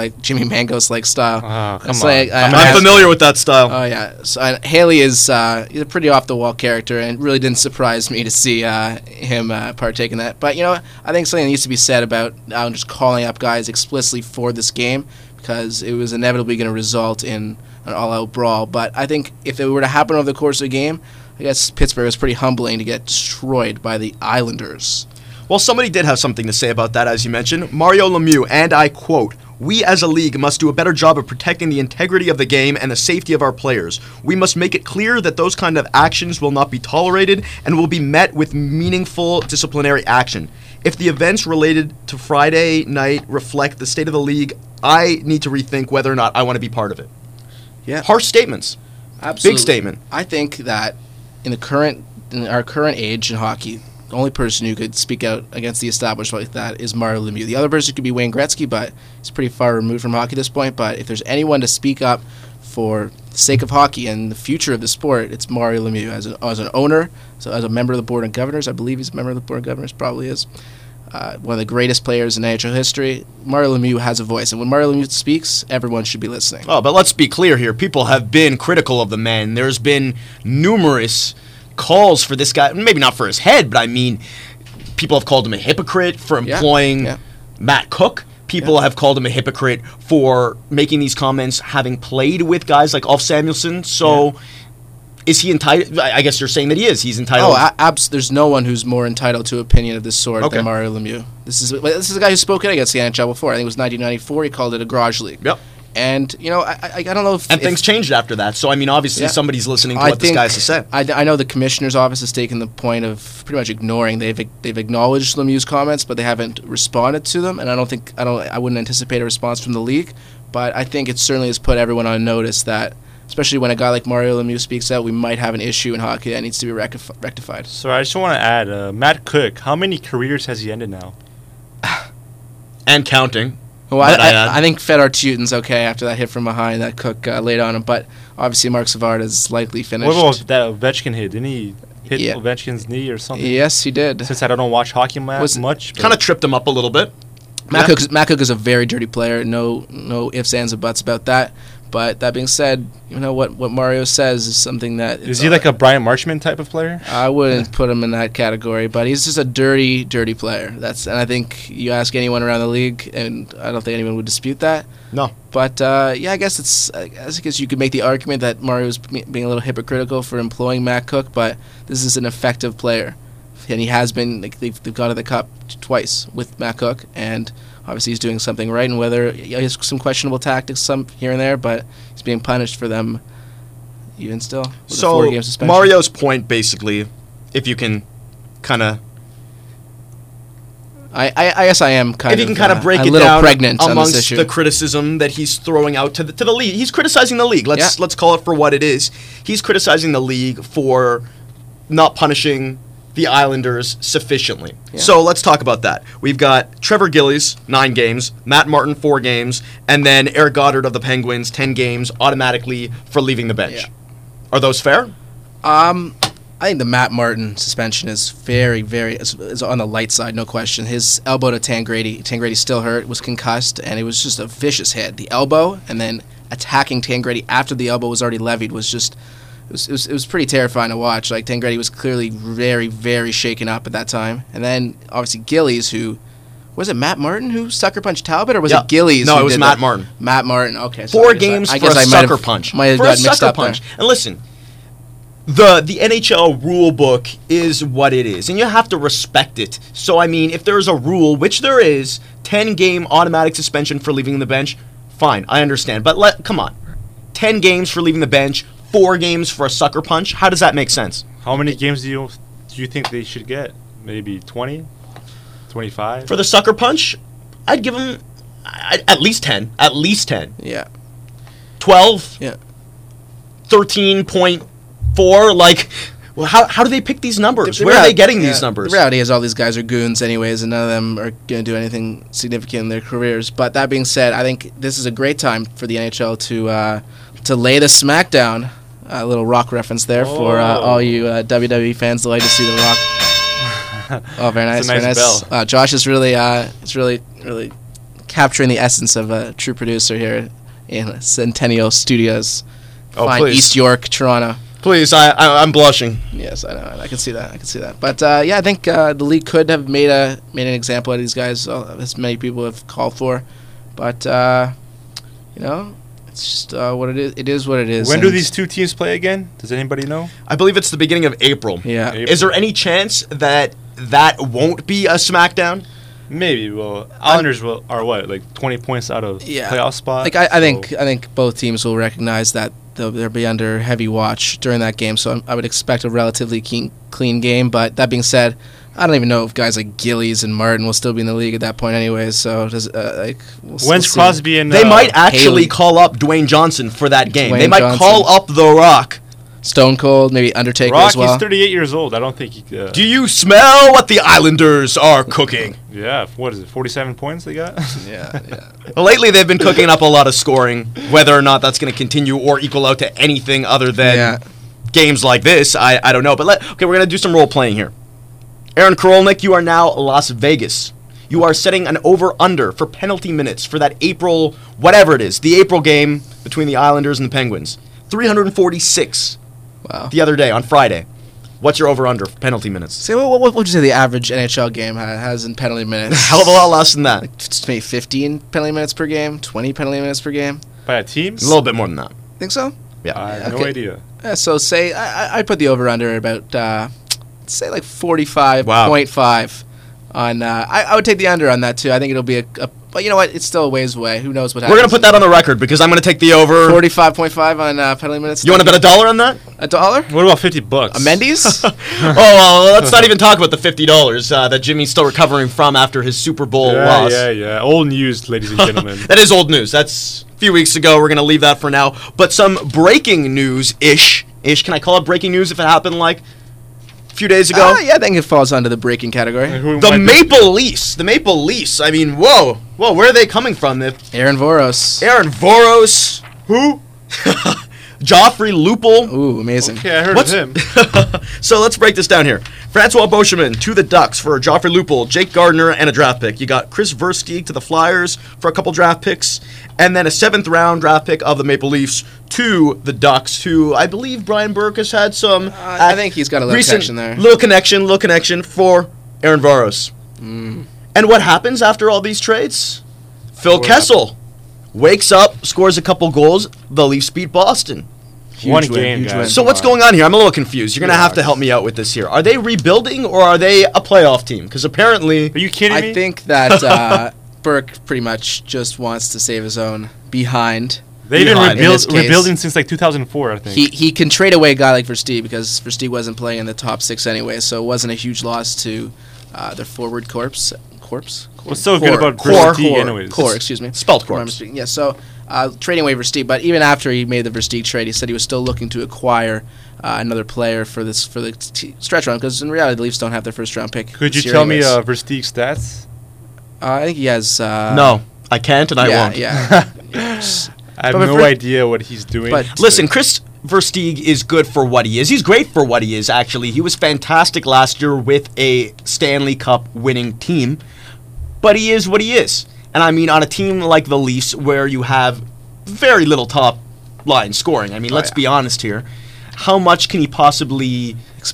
Mangos like style. Oh, come it's on. like, I'm familiar with that style. Oh yeah, so Haley is he's a pretty off the wall character, and it really didn't surprise me to see him partake in that. But you know, I think something needs to be said about just calling up guys explicitly for this game because it was inevitably going to result in an all-out brawl. But I think if it were to happen over the course of the game, I guess Pittsburgh was pretty humbling to get destroyed by the Islanders. Well, somebody did have something to say about that, as you mentioned. Mario Lemieux, and I quote, "We as a league must do a better job of protecting the integrity of the game and the safety of our players. We must make it clear that those kind of actions will not be tolerated and will be met with meaningful disciplinary action. If the events related to Friday night reflect the state of the league, I need to rethink whether or not I want to be part of it." Yeah. Harsh statements. Absolutely. Big statement. I think that in our current age in hockey, the only person who could speak out against the establishment like that is Mario Lemieux. The other person could be Wayne Gretzky, but he's pretty far removed from hockey at this point. But if there's anyone to speak up for the sake of hockey and the future of the sport, it's Mario Lemieux. As an owner, so as a member of the Board of Governors, I believe he's a member of the Board of Governors, probably is. One of the greatest players in NHL history, Mario Lemieux has a voice. And when Mario Lemieux speaks, everyone should be listening. Oh, but let's be clear here. People have been critical of the man. There's been numerous calls for this guy, maybe not for his head, but I mean, people have called him a hypocrite for employing Matt Cook. People have called him a hypocrite for making these comments, having played with guys like Ulf Samuelsson. So, is he entitled? I guess you're saying that he is. He's entitled. Oh, there's no one who's more entitled to an opinion of this sort than Mario Lemieux. This is a guy who spoke out against the NHL before. I think it was 1994. He called it a garage league. Yep. And, you know, I don't know if... things changed after that. So, I mean, obviously somebody's listening to what this guy has to say. I know the commissioner's office has taken the point of pretty much ignoring. They've acknowledged Lemieux's comments, but they haven't responded to them. And I wouldn't anticipate a response from the league. But I think it certainly has put everyone on notice that, especially when a guy like Mario Lemieux speaks out, we might have an issue in hockey that needs to be rectified. So I just want to add, Matt Cook, how many careers has he ended now? And counting. Well, I think Fedor Tutin's okay after that hit from behind that Cook laid on him, but obviously Mark Savard is likely finished. What about that Ovechkin hit? Didn't he hit Ovechkin's knee or something? Yes, he did. Since I don't watch hockey much. Kind of tripped him up a little bit. Matt Cook is a very dirty player. No ifs, ands, or buts about that. But that being said, what Mario says is something that Is he like a Brian Marchman type of player? I wouldn't put him in that category, but he's just a dirty, dirty player. And I think you ask anyone around the league, and I don't think anyone would dispute that. No. But I guess you could make the argument that Mario's being a little hypocritical for employing Matt Cook, but this is an effective player, and he has been. They've gone to the Cup twice with Matt Cook, and obviously he's doing something right. And whether he has some questionable tactics, some here and there, but he's being punished for them even still. With a 4-game suspension. Mario's point, basically, if you can kind of. I guess I am kind if you can kind of break a it little down pregnant on this amongst issue. the criticism that he's throwing out to the league. He's criticizing the league. Let's call it for what it is. He's criticizing the league for not punishing the Islanders sufficiently. Yeah. So let's talk about that. We've got Trevor Gillies, 9 games, Matt Martin, 4 games, and then Eric Goddard of the Penguins, 10 games automatically for leaving the bench. Yeah. Are those fair? I think the Matt Martin suspension is very, very is on the light side, no question. His elbow to Tangradi's still hurt, was concussed, and it was just a vicious hit. The elbow, and then attacking Tangradi after the elbow was already levied was just it was pretty terrifying to watch. Like, Tangradi was clearly very, very shaken up at that time. And then obviously Gillies, who was it Matt Martin who sucker punched Talbot, or was it Gillies? No, who it was did Matt that? Martin. Matt Martin. Okay, so 4 games for a sucker punch. Might have For a got mixed sucker up punch. there. And listen, the NHL rule book is what it is, and you have to respect it. So, I mean, if there's a rule, which there is, 10-game automatic suspension for leaving the bench, fine, I understand. But come on. 10 games for leaving the bench, 4 games for a sucker punch. How does that make sense? How many games do you think they should get? Maybe 20? 25? For the sucker punch, I'd give them at least 10. At least 10. Yeah. 12? Yeah. 13.4? Like, well, how do they pick these numbers? Where are they getting these numbers? The reality is all these guys are goons anyways, and none of them are going to do anything significant in their careers. But that being said, I think this is a great time for the NHL to lay the smackdown. A little Rock reference there for all you WWE fans that like to see the Rock. Oh, very nice, That's a nice very nice. Josh is really capturing the essence of a true producer here in Centennial Studios. Oh, Fine, please. East York, Toronto. Please, I'm blushing. Yes, I know. I can see that. But I think the league could have made an example of these guys, as many people have called for. But it's just what it is. It is what it is. When do these two teams play again? Does anybody know? I believe it's the beginning of April. Yeah. April. Is there any chance that won't be a SmackDown? Maybe. Well, Islanders are what, like 20 points out of playoff spot? Like I think both teams will recognize that they'll be under heavy watch during that game. So I would expect a relatively clean game. But that being said, I don't even know if guys like Gillies and Martin will still be in the league at that point, anyways. So when's Crosby and They might actually Haley. call up Dwayne Johnson for that game. Dwayne They might Johnson. call up The Rock. Stone Cold, maybe Undertaker Rock? as well. He's 38 years old. I don't think he. Do you smell what the Islanders are cooking? Yeah. What is it? 47 points they got. Yeah. Well, lately they've been cooking up a lot of scoring. Whether or not that's going to continue or equal out to anything other than games like this, I don't know. But we're going to do some role playing here. Aaron Korolnik, you are now Las Vegas. You are setting an over-under for penalty minutes for that April, whatever it is, the April game between the Islanders and the Penguins. 346 Wow. the other day on Friday. What's your over-under for penalty minutes? So what would you say the average NHL game has in penalty minutes? Hell of a lot less than that. Just maybe 15 penalty minutes per game, 20 penalty minutes per game. By teams? A little bit more than that. Think so? Yeah. I have no Okay. idea. So say I put the over under about say like 45.5 on. I would take the under on that too. I think it'll be but you know what? It's still a ways away. Who knows what happens? We're going to put that on the record because I'm going to take the over. 45.5 on penalty minutes. You want to bet $1 on that? $1? What about $50? A Mendy's? Oh, well, let's not even talk about the $50 that Jimmy's still recovering from after his Super Bowl loss. Yeah. Old news, ladies and gentlemen. That is old news. That's a few weeks ago. We're going to leave that for now. But some breaking news-ish. Can I call it breaking news if it happened like a few days ago? Yeah, I think it falls under the breaking category. The Maple Leafs. I mean, whoa, where are they coming from? Aaron Voros. Aaron Voros. Who? Joffrey Lupul. Ooh, amazing. Okay, I heard What's- of him. So let's break this down here. Francois Beauchemin to the Ducks for Joffrey Lupul, Jake Gardner, and a draft pick. You got Chris Versteeg to the Flyers for a couple draft picks, and then a 7th-round draft pick of the Maple Leafs to the Ducks, who I believe Brian Burke has had some... I think he's got a little connection there. Little connection for Aaron Varos. And what happens after all these trades? Phil Kessel wakes up, scores a couple goals. The Leafs beat Boston. One Huge win, game, huge guys. win. So what's going on here? I'm a little confused. You're going to have to help me out with this here. Are they rebuilding or are they a playoff team? Because apparently... Are you kidding me? I think that Burke pretty much just wants to save his own behind. They've been behind. In this case. rebuilding since like 2004, I think. He can trade away a guy like Versteeg because Versteeg wasn't playing in the top 6 anyway, so it wasn't a huge loss to their forward corpse. What's so good about Core. Versteeg anyways? Core, excuse me. Spelled Remember corpse. speaking. Yeah, so trading away Versteeg, but even after he made the Versteeg trade, he said he was still looking to acquire another player for the stretch run because in reality the Leafs don't have their first round pick. Could you this year tell me anyways. Versteeg's stats? I think he has. No, I can't and I yeah, won't. yeah. I have But no idea what he's doing. But Listen, Chris Versteeg is good for what he is. He's great for what he is, actually. He was fantastic last year with a Stanley Cup winning team, but he is what he is. And I mean, on a team like the Leafs, where you have very little top line scoring, I mean, let's yeah. be honest here. How much can he possibly...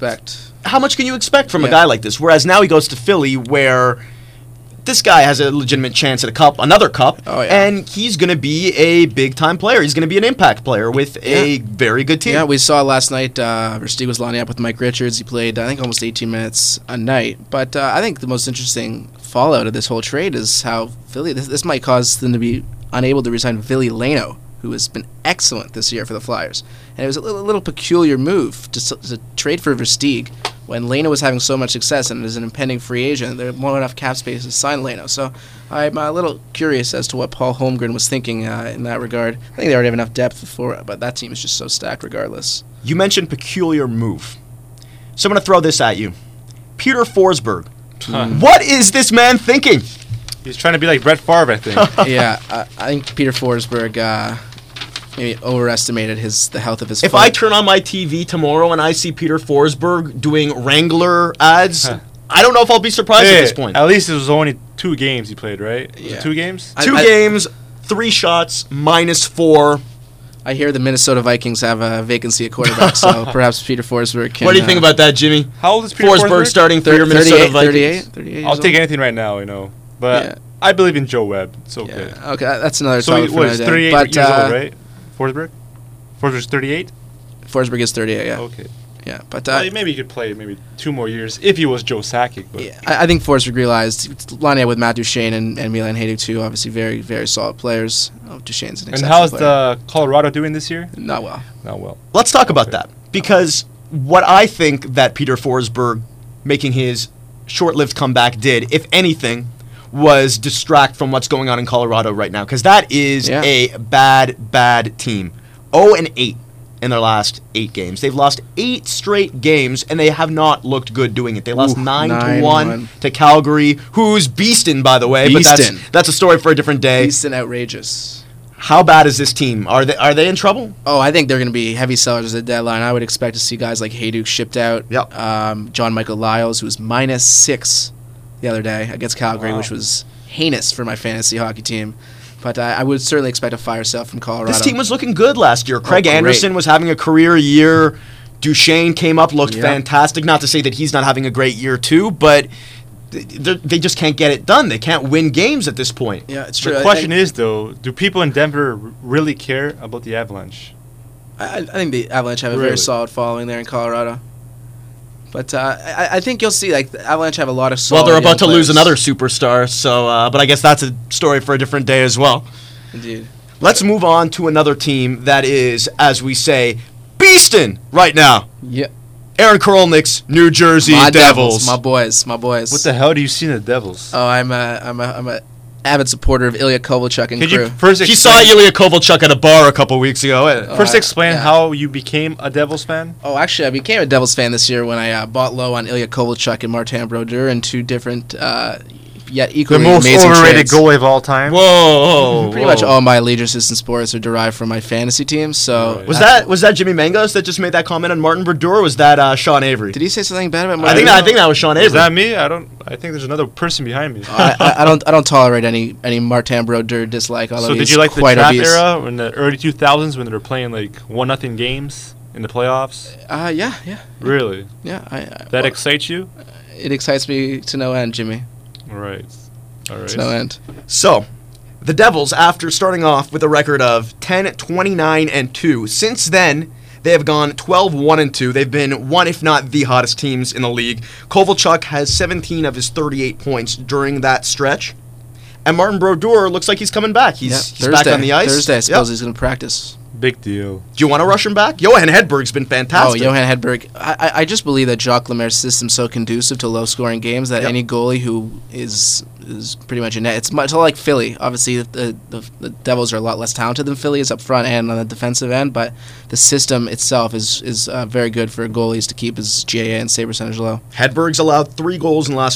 How much can you expect from a Yeah. guy like this? Whereas now he goes to Philly, where this guy has a legitimate chance at another cup, Oh, yeah. and he's going to be a big-time player. He's going to be an impact player with a very good team. Yeah, we saw last night Versteeg was lining up with Mike Richards. He played, I think, almost 18 minutes a night. But I think the most interesting fallout of this whole trade is how Philly, this might cause them to be unable to resign Ville Leno, who has been excellent this year for the Flyers. And it was a little peculiar move to trade for Versteeg when Leno was having so much success and is an impending free agent. There won't enough cap space to sign Leno. So I'm a little curious as to what Paul Holmgren was thinking in that regard. I think they already have enough depth for it, but that team is just so stacked regardless. You mentioned peculiar move. So I'm going to throw this at you. Peter Forsberg. What is this man thinking? He's trying to be like Brett Favre, I think. Yeah, I think Peter Forsberg maybe overestimated the health of his If foot. I turn on my TV tomorrow and I see Peter Forsberg doing Wrangler ads, I don't know if I'll be surprised at this point. At least it was only 2 games he played, right? Was Yeah. it 2 games? Two games, 3 shots, -4. I hear the Minnesota Vikings have a vacancy at quarterback, so perhaps Peter Forsberg can... What do you think about that, Jimmy? How old is Peter Forsberg starting for your Minnesota Vikings? 38 years I'll take old? anything right now, But Yeah. I believe in Joe Webb. It's okay. Yeah, okay, that's another So he topic for was another day. 38 But, years old, right? Forsberg? Forsberg's 38? Forsberg is 38, yeah. Okay. Yeah, but Well, maybe he could play maybe 2 more years if he was Joe Sakic. But yeah, I think Forsberg realized lining up with Matt Duchene and Milan Hajduk too, obviously very, very solid players. Duchene's an And exceptional how's player. the Colorado doing this year? Not well. Not well. Let's talk about that. Because what I think that Peter Forsberg making his short-lived comeback did, if anything, was distract from what's going on in Colorado right now. Because that is Yeah. a bad team. 0-8 in their last 8 games. They've lost 8 straight games, and they have not looked good doing it. They lost 9-1 9-1. to Calgary, who's beastin', by the way. Beastin'. But that's a story for a different day. Decent outrageous. How bad is this team? Are they in trouble? Oh, I think they're going to be heavy sellers at the deadline. I would expect to see guys like Hajduk shipped out. Yep. John Michael Lyles, who was -6 the other day against Calgary, Wow. which was heinous for my fantasy hockey team. But I would certainly expect a fire sale from Colorado. This team was looking good last year. Craig great. Anderson was having a career year. Duchesne came up, looked Yep. fantastic. Not to say that he's not having a great year too, but they just can't get it done. They can't win games at this point. Yeah, it's true. The question is, though, do people in Denver really care about the Avalanche? I think the Avalanche have a very Really? solid following there in Colorado. But I think you'll see, like, the Avalanche have a lot of Well, solid they're about to young lose players. another superstar, so but I guess that's a story for a different day as well. Indeed. Let's move on to another team that is, as we say, beastin' right now. Yeah. Aaron Korolnik's New Jersey My Devils. My boys. What the hell do you see in the Devils? Oh, I'm a avid supporter of Ilya Kovalchuk and Could crew. you first He saw explain, Ilya Kovalchuk at a bar a couple weeks ago. first Uh, explain yeah. how you became a Devils fan? Oh, actually, I became a Devils fan this year when I bought low on Ilya Kovalchuk and Martin Brodeur in 2 different yet The equally most amazing overrated trades. goalie of all time. Whoa! Pretty much all my allegiances in sports are derived from my fantasy teams. So Right. Was that Jimmy Mangos that just made that comment on Martin Brodeur, or was that Sean Avery? Did he say something bad about I Martin? think that was Sean Avery. Is that me? I think there's another person behind me. I don't tolerate any Martin Brodeur dislike. Although So did he's you like the quite trap obese. era in the early 2000s when they were playing like 1-0 games in the playoffs? Yeah. Really? I That excites you? it excites me to no end, Jimmy. All right. To no end. So, the Devils, after starting off with a record of 10-29-2, since then they have gone 12-1-2. They've been one, if not the hottest teams in the league. Kovalchuk has 17 of his 38 points during that stretch, and Martin Brodeur looks like he's coming back. He's back on the ice. Thursday, I suppose Yep. he's going to practice. Big deal. Do you want to rush him back? Johan Hedberg's been fantastic. Oh, Johan Hedberg. I just believe that Jacques Lemaire's system's so conducive to low-scoring games that Yep. any goalie who is pretty much a net. It's much like Philly. Obviously, the Devils are a lot less talented than Philly is up front and on the defensive end, but the system itself is very good for goalies to keep his GAA and save percentage low. Hedberg's allowed 4 goals in the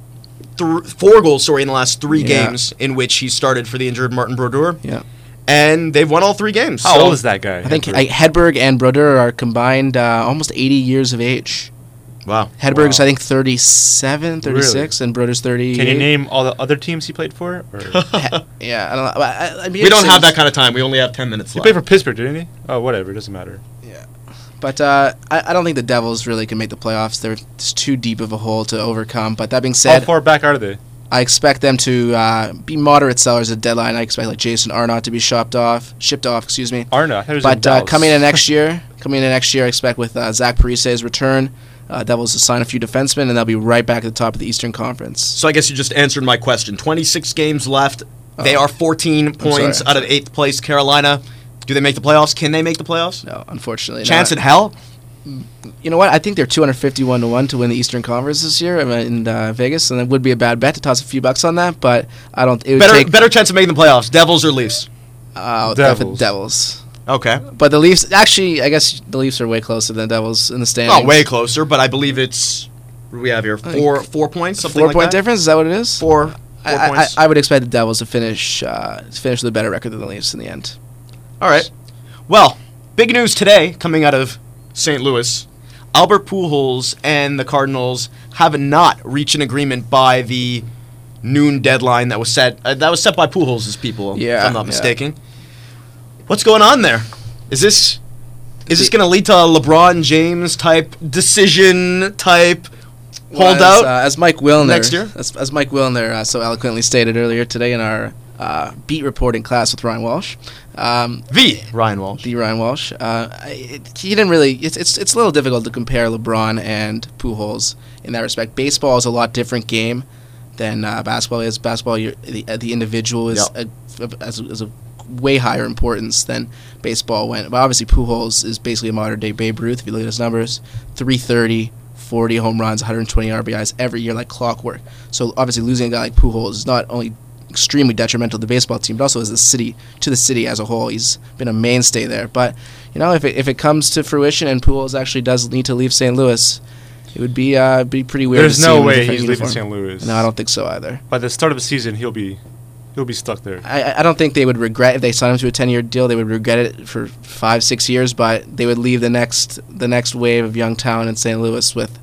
last 3 Yeah. games in which he started for the injured Martin Brodeur. Yeah. And they've won all 3 games. How So- old is that guy? I think Hedberg and Brodeur are combined almost 80 years of age. Wow. Hedberg's, Wow. I think, 37, 36, and Brodeur's 38. Can you name all the other teams he played for? Or? Yeah, I don't know. I'd be We don't interested have in- that kind of time. We only have 10 minutes He left. played for Pittsburgh, didn't he? Oh, whatever. It doesn't matter. But I don't think the Devils really can make the playoffs. They're just too deep of a hole to overcome. But that being How said, far back are they? I expect them to be moderate sellers at deadline. I expect like Jason Arnott to be shipped off. Excuse me. Arna. I thought he was in But Dallas. coming in next year, I expect with Zach Parise's return, Devils to sign a few defensemen, and they'll be right back at the top of the Eastern Conference. So I guess you just answered my question. 26 games left. They are 14 points sorry. out of 8th place Carolina. Do they make the playoffs? Can they make the playoffs? No, unfortunately, Chance not. in hell? You know what? I think they're 251-1 to win the Eastern Conference this year in Vegas, and it would be a bad bet to toss a few bucks on that. But I don't. It would take Better chance of making the playoffs. Devils or Leafs? Devils. Devils. Okay. But the Leafs, actually, I guess the Leafs are way closer than the Devils in the standings. Not way closer, but I believe it's. What do we have here? Four points? Something like 4-point that? difference. Is that what it is? Four I points. would expect the Devils to finish with a better record than the Leafs in the end. All right. Well, big news today coming out of St. Louis. Albert Pujols and the Cardinals have not reached an agreement by the noon deadline that was set. That was set by Pujols' people, if I'm not mistaken. What's going on there? Is this going to lead to a LeBron James type decision type holdout As Mike Wilner next year? as Mike Wilner so eloquently stated earlier today in our beat reporting class with Ryan Walsh. The Ryan Walsh. The Ryan Walsh. He didn't really. It's a little difficult to compare LeBron and Pujols in that respect. Baseball is a lot different game than basketball is. Basketball, the individual is as a way higher importance than baseball went. But obviously, Pujols is basically a modern day Babe Ruth. If you look at his numbers, 330. 40 home runs, 120 RBIs every year like clockwork. So obviously losing a guy like Pujols is not only extremely detrimental to the baseball team, but also as the city as a whole. He's been a mainstay there. But if it comes to fruition and Pujols actually does need to leave St. Louis, it would be pretty weird. There's to see no him in a way different he's leaving uniform. St. Louis. No, I don't think so either. By the start of the season, he'll be stuck there. I don't think they would regret if they signed him to a 10-year deal. They would regret it for 5-6 years, but they would leave the next wave of young talent in St. Louis with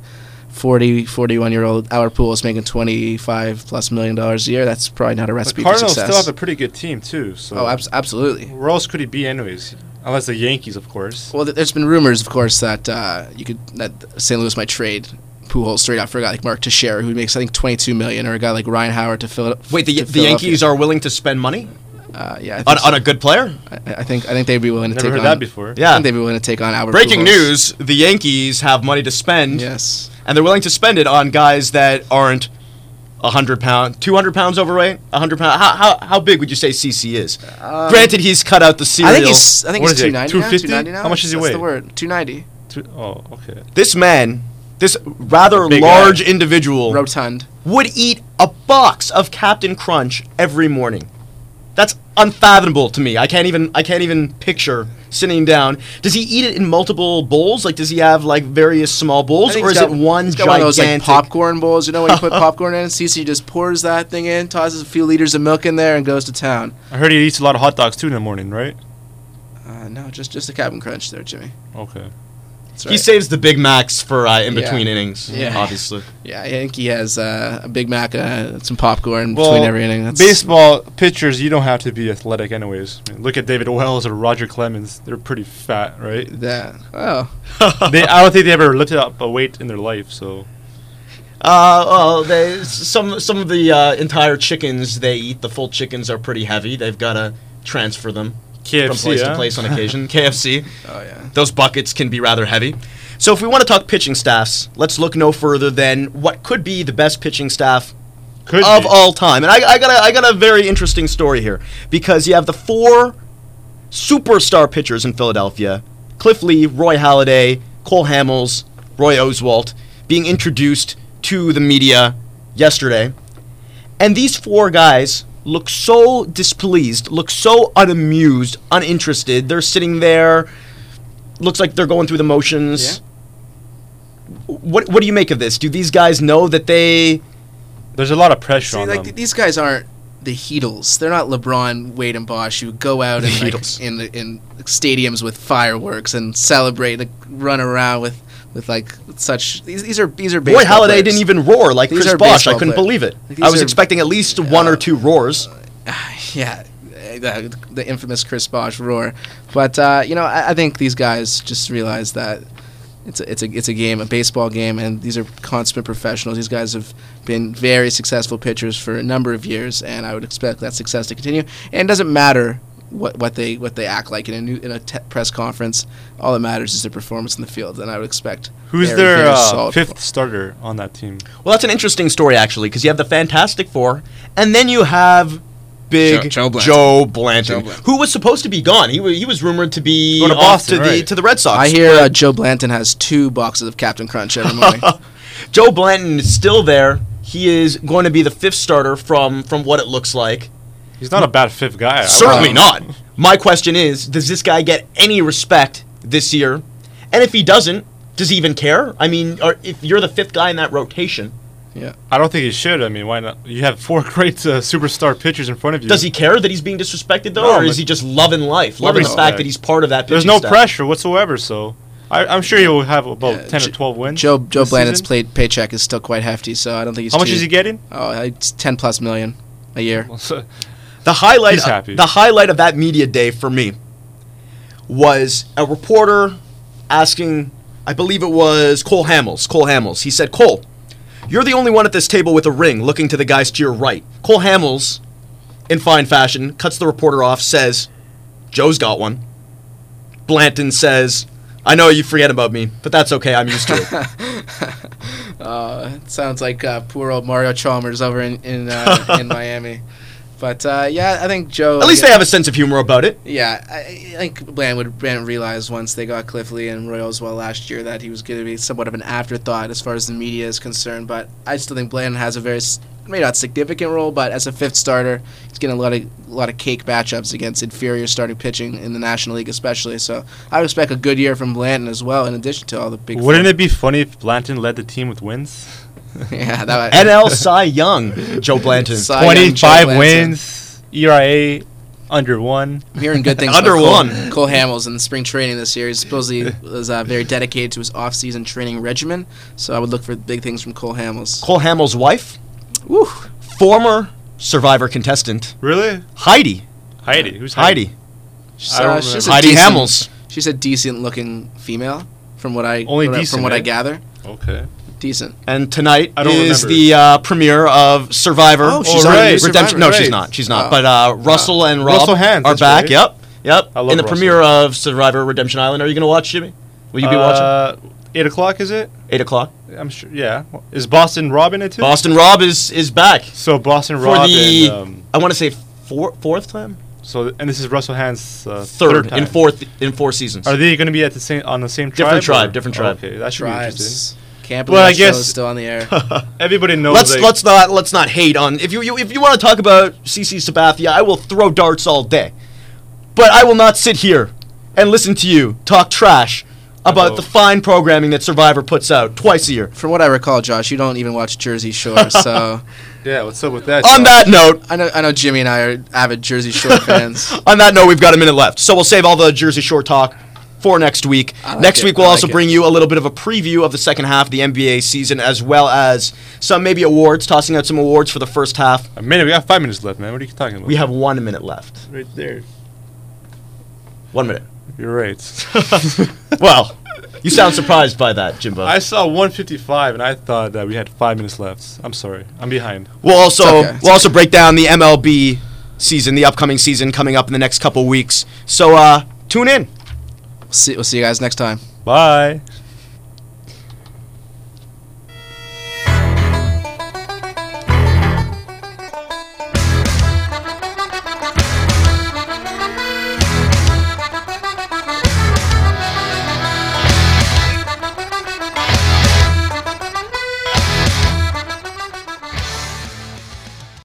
41-year-old Albert Pujols making $25+ million a year. That's probably not a The recipe for Cardinals success. still have a pretty good team too. So Absolutely. where else could he be anyways? Unless the Yankees, of course. Well, there's been rumors, of course, that that St. Louis might trade Pujols straight out for a guy like Mark Teixeira, who makes I think $22 million, or a guy like Ryan Howard to fill. Wait, the Yankees are willing to spend money yeah, I think on a good player? I think they'd be willing to Never take heard on that before. I Yeah. think they'd be willing to take on Albert. Breaking Pujols. news: the Yankees have money to spend. Yes. And they're willing to spend it on guys that aren't 100 pounds, 200 pounds overweight, 100 pounds. How big would you say CC is? Granted, he's cut out the cereal. I think he's What he's is he, 290 now. 250? 290 now? How much does he That's weigh? the word. 290. Oh, okay. This man, this rather Big large guy. individual, Rotund. would eat a box of Captain Crunch every morning. That's unfathomable to me. I can't even picture sitting down. Does he eat it in multiple bowls? Like, does he have like various small bowls, or is it one he's gigantic? got one of those like popcorn bowls. You know when you put popcorn in, Cece just pours that thing in, tosses a few liters of milk in there, and goes to town. I heard he eats a lot of hot dogs too in the morning, right? No, just a Captain Crunch there, Jimmy. Okay. That's He right. saves the Big Macs for in between Yeah. innings, Yeah. obviously. Yeah, I think he has a Big Mac, some popcorn Well, between every inning. That's, baseball pitchers, you don't have to be athletic anyways. I mean, look at David Wells or Roger Clemens. They're pretty fat, right? Yeah. Oh. I don't think they ever lifted up a weight in their life, so... Well, some of the entire chickens they eat, the full chickens are pretty heavy. They've got to transfer them KFC, from place huh? to place on occasion. KFC. Oh yeah. Those buckets can be rather heavy. So if we want to talk pitching staffs, let's look no further than what could be the best pitching staff Could of be. all time. And I got a very interesting story here, because you have the 4 superstar pitchers in Philadelphia: Cliff Lee, Roy Halladay, Cole Hamels, Roy Oswalt, being introduced to the media yesterday. And these 4 guys look so displeased, look so unamused, uninterested. They're sitting there, looks like they're going through the motions. What do you make of this? Do these guys know that they... There's a lot of pressure See, on like them. these guys aren't the Heatles. They're not LeBron, Wade, and Bosch who go out and like, Heatles. in stadiums with fireworks and celebrate, like, run around with like such. These are baseball Boy, Halladay players. didn't even roar like These Chris are Bosch. I baseball couldn't players. believe it. Like, I these was are- expecting at least 1 or 2 roars. Yeah, the infamous Chris Bosch roar. But I think these guys just realize that it's a game, a baseball game, and these are consummate professionals. These guys have been very successful pitchers for a number of years, and I would expect that success to continue. And it doesn't matter what they act like in a press conference. All that matters is their performance in the field, and I would expect. Who's very, their very solid 5th starter on that team? Well, that's an interesting story, actually, because you have the Fantastic Four, and then you have big Joe Blanton. Joe Blanton, Joe Blanton. who was supposed to be gone. He was rumored to be Going to off Boston, to right. the Red Sox. I hear Joe Blanton has 2 boxes of Captain Crunch every morning. Joe Blanton is still there. He is going to be the 5th starter from what it looks like. He's not a bad 5th guy. Certainly not. My question is, does this guy get any respect this year? And if he doesn't, does he even care? I mean, if you're the 5th guy in that rotation, Yeah. I don't think he should. I mean, why not? You have 4 great superstar pitchers in front of you. does he care that he's being disrespected, though? No, or is but- he just loving life, loving the No, fact yeah. that he's part of that pitching There's no staff? pressure whatsoever, so I'm sure he'll have about Yeah, 10 or 12 wins. Joe this Blanton's season. paycheck is still quite hefty, so I don't think he's How much cheap. is he getting? Oh, it's 10+ million a year. The highlight, He's happy. the highlight of that media day for me was a reporter asking, I believe it was Cole Hamels. Cole Hamels. He said, "Cole, you're the only one at this table with a ring, looking to the guys to your right." Cole Hamels, in fine fashion, cuts the reporter off, says, "Joe's got one." Blanton says, "I know you forget about me, but that's okay. I'm used to it." It sounds like poor old Mario Chalmers over in Miami. But yeah, I think Joe. At least they have a sense of humor about it. Yeah, I think Blanton realized once they got Cliff Lee and Roy Oswalt last year that he was going to be somewhat of an afterthought as far as the media is concerned. But I still think Blanton has a very, maybe not significant role, but as a 5th starter, he's getting a lot of cake matchups against inferior starting pitching in the National League, especially. So I would expect a good year from Blanton as well, in addition to all the big. Wouldn't it be funny if Blanton led the team with wins? Yeah, that NL Cy Young, Joe Blanton. Cy Young, Joe 25 Blanton. wins, ERA under 1. I'm hearing good things Under about one. Cole Hamels in spring training this year. He supposedly was very dedicated to his off-season training regimen, so I would look for big things from Cole Hamels. Cole Hamels' wife, Woo. former Survivor contestant, Really? Heidi. Heidi. Who's Heidi. She's, I don't she's a Heidi decent- Hamels. She's a decent-looking female, from what I Only from decent, what I right? gather. Okay. Decent. And tonight I don't is remember. the premiere of Survivor. Oh, she's on Redemption. Survivor, No, right. she's not. She's not. Oh. But Russell and Rob Russell Hantz, are that's back. right. Yep. I love In the Russell. premiere of Survivor Redemption Island. Are you going to watch, Jimmy? Will you be watching? 8 o'clock, is it? 8 o'clock. I'm sure. Yeah. Is Boston Rob in it too? Boston Rob is back. So Boston For Rob the, and I want to say fourth time? and this is Russell Hand's Third time. in 4 seasons. Are they going to be at on the same tribe? Different tribe, or- different tribe. Okay, that should be interesting. Tribes. Can't believe Well, I that show guess- is still on the air. Everybody knows. Let's not hate on if you want to talk about CC Sabathia, I will throw darts all day, but I will not sit here and listen to you talk trash about Uh-oh. the fine programming that Survivor puts out twice a year. From what I recall, Josh, you don't even watch Jersey Shore, so Yeah, what's up with that? On that note, I know Jimmy and I are avid Jersey Shore fans. on that note, we've got a minute left, so we'll save all the Jersey Shore talk for next week. I like Next it. week, we'll I also like it. bring you a little bit of a preview of the second half of the NBA season, as well as some maybe awards, tossing out some awards for the first half. A minute. We got 5 minutes left, man. What are you talking about? We have 1 minute left. right there. 1 minute. You're right. Well, you sound surprised by that, Jimbo. I saw 1:55 and I thought that we had 5 minutes left. I'm sorry. I'm behind. We'll also It's okay. we'll also break down the MLB season, the upcoming season coming up in the next couple weeks. So tune in. We'll see you guys next time. Bye.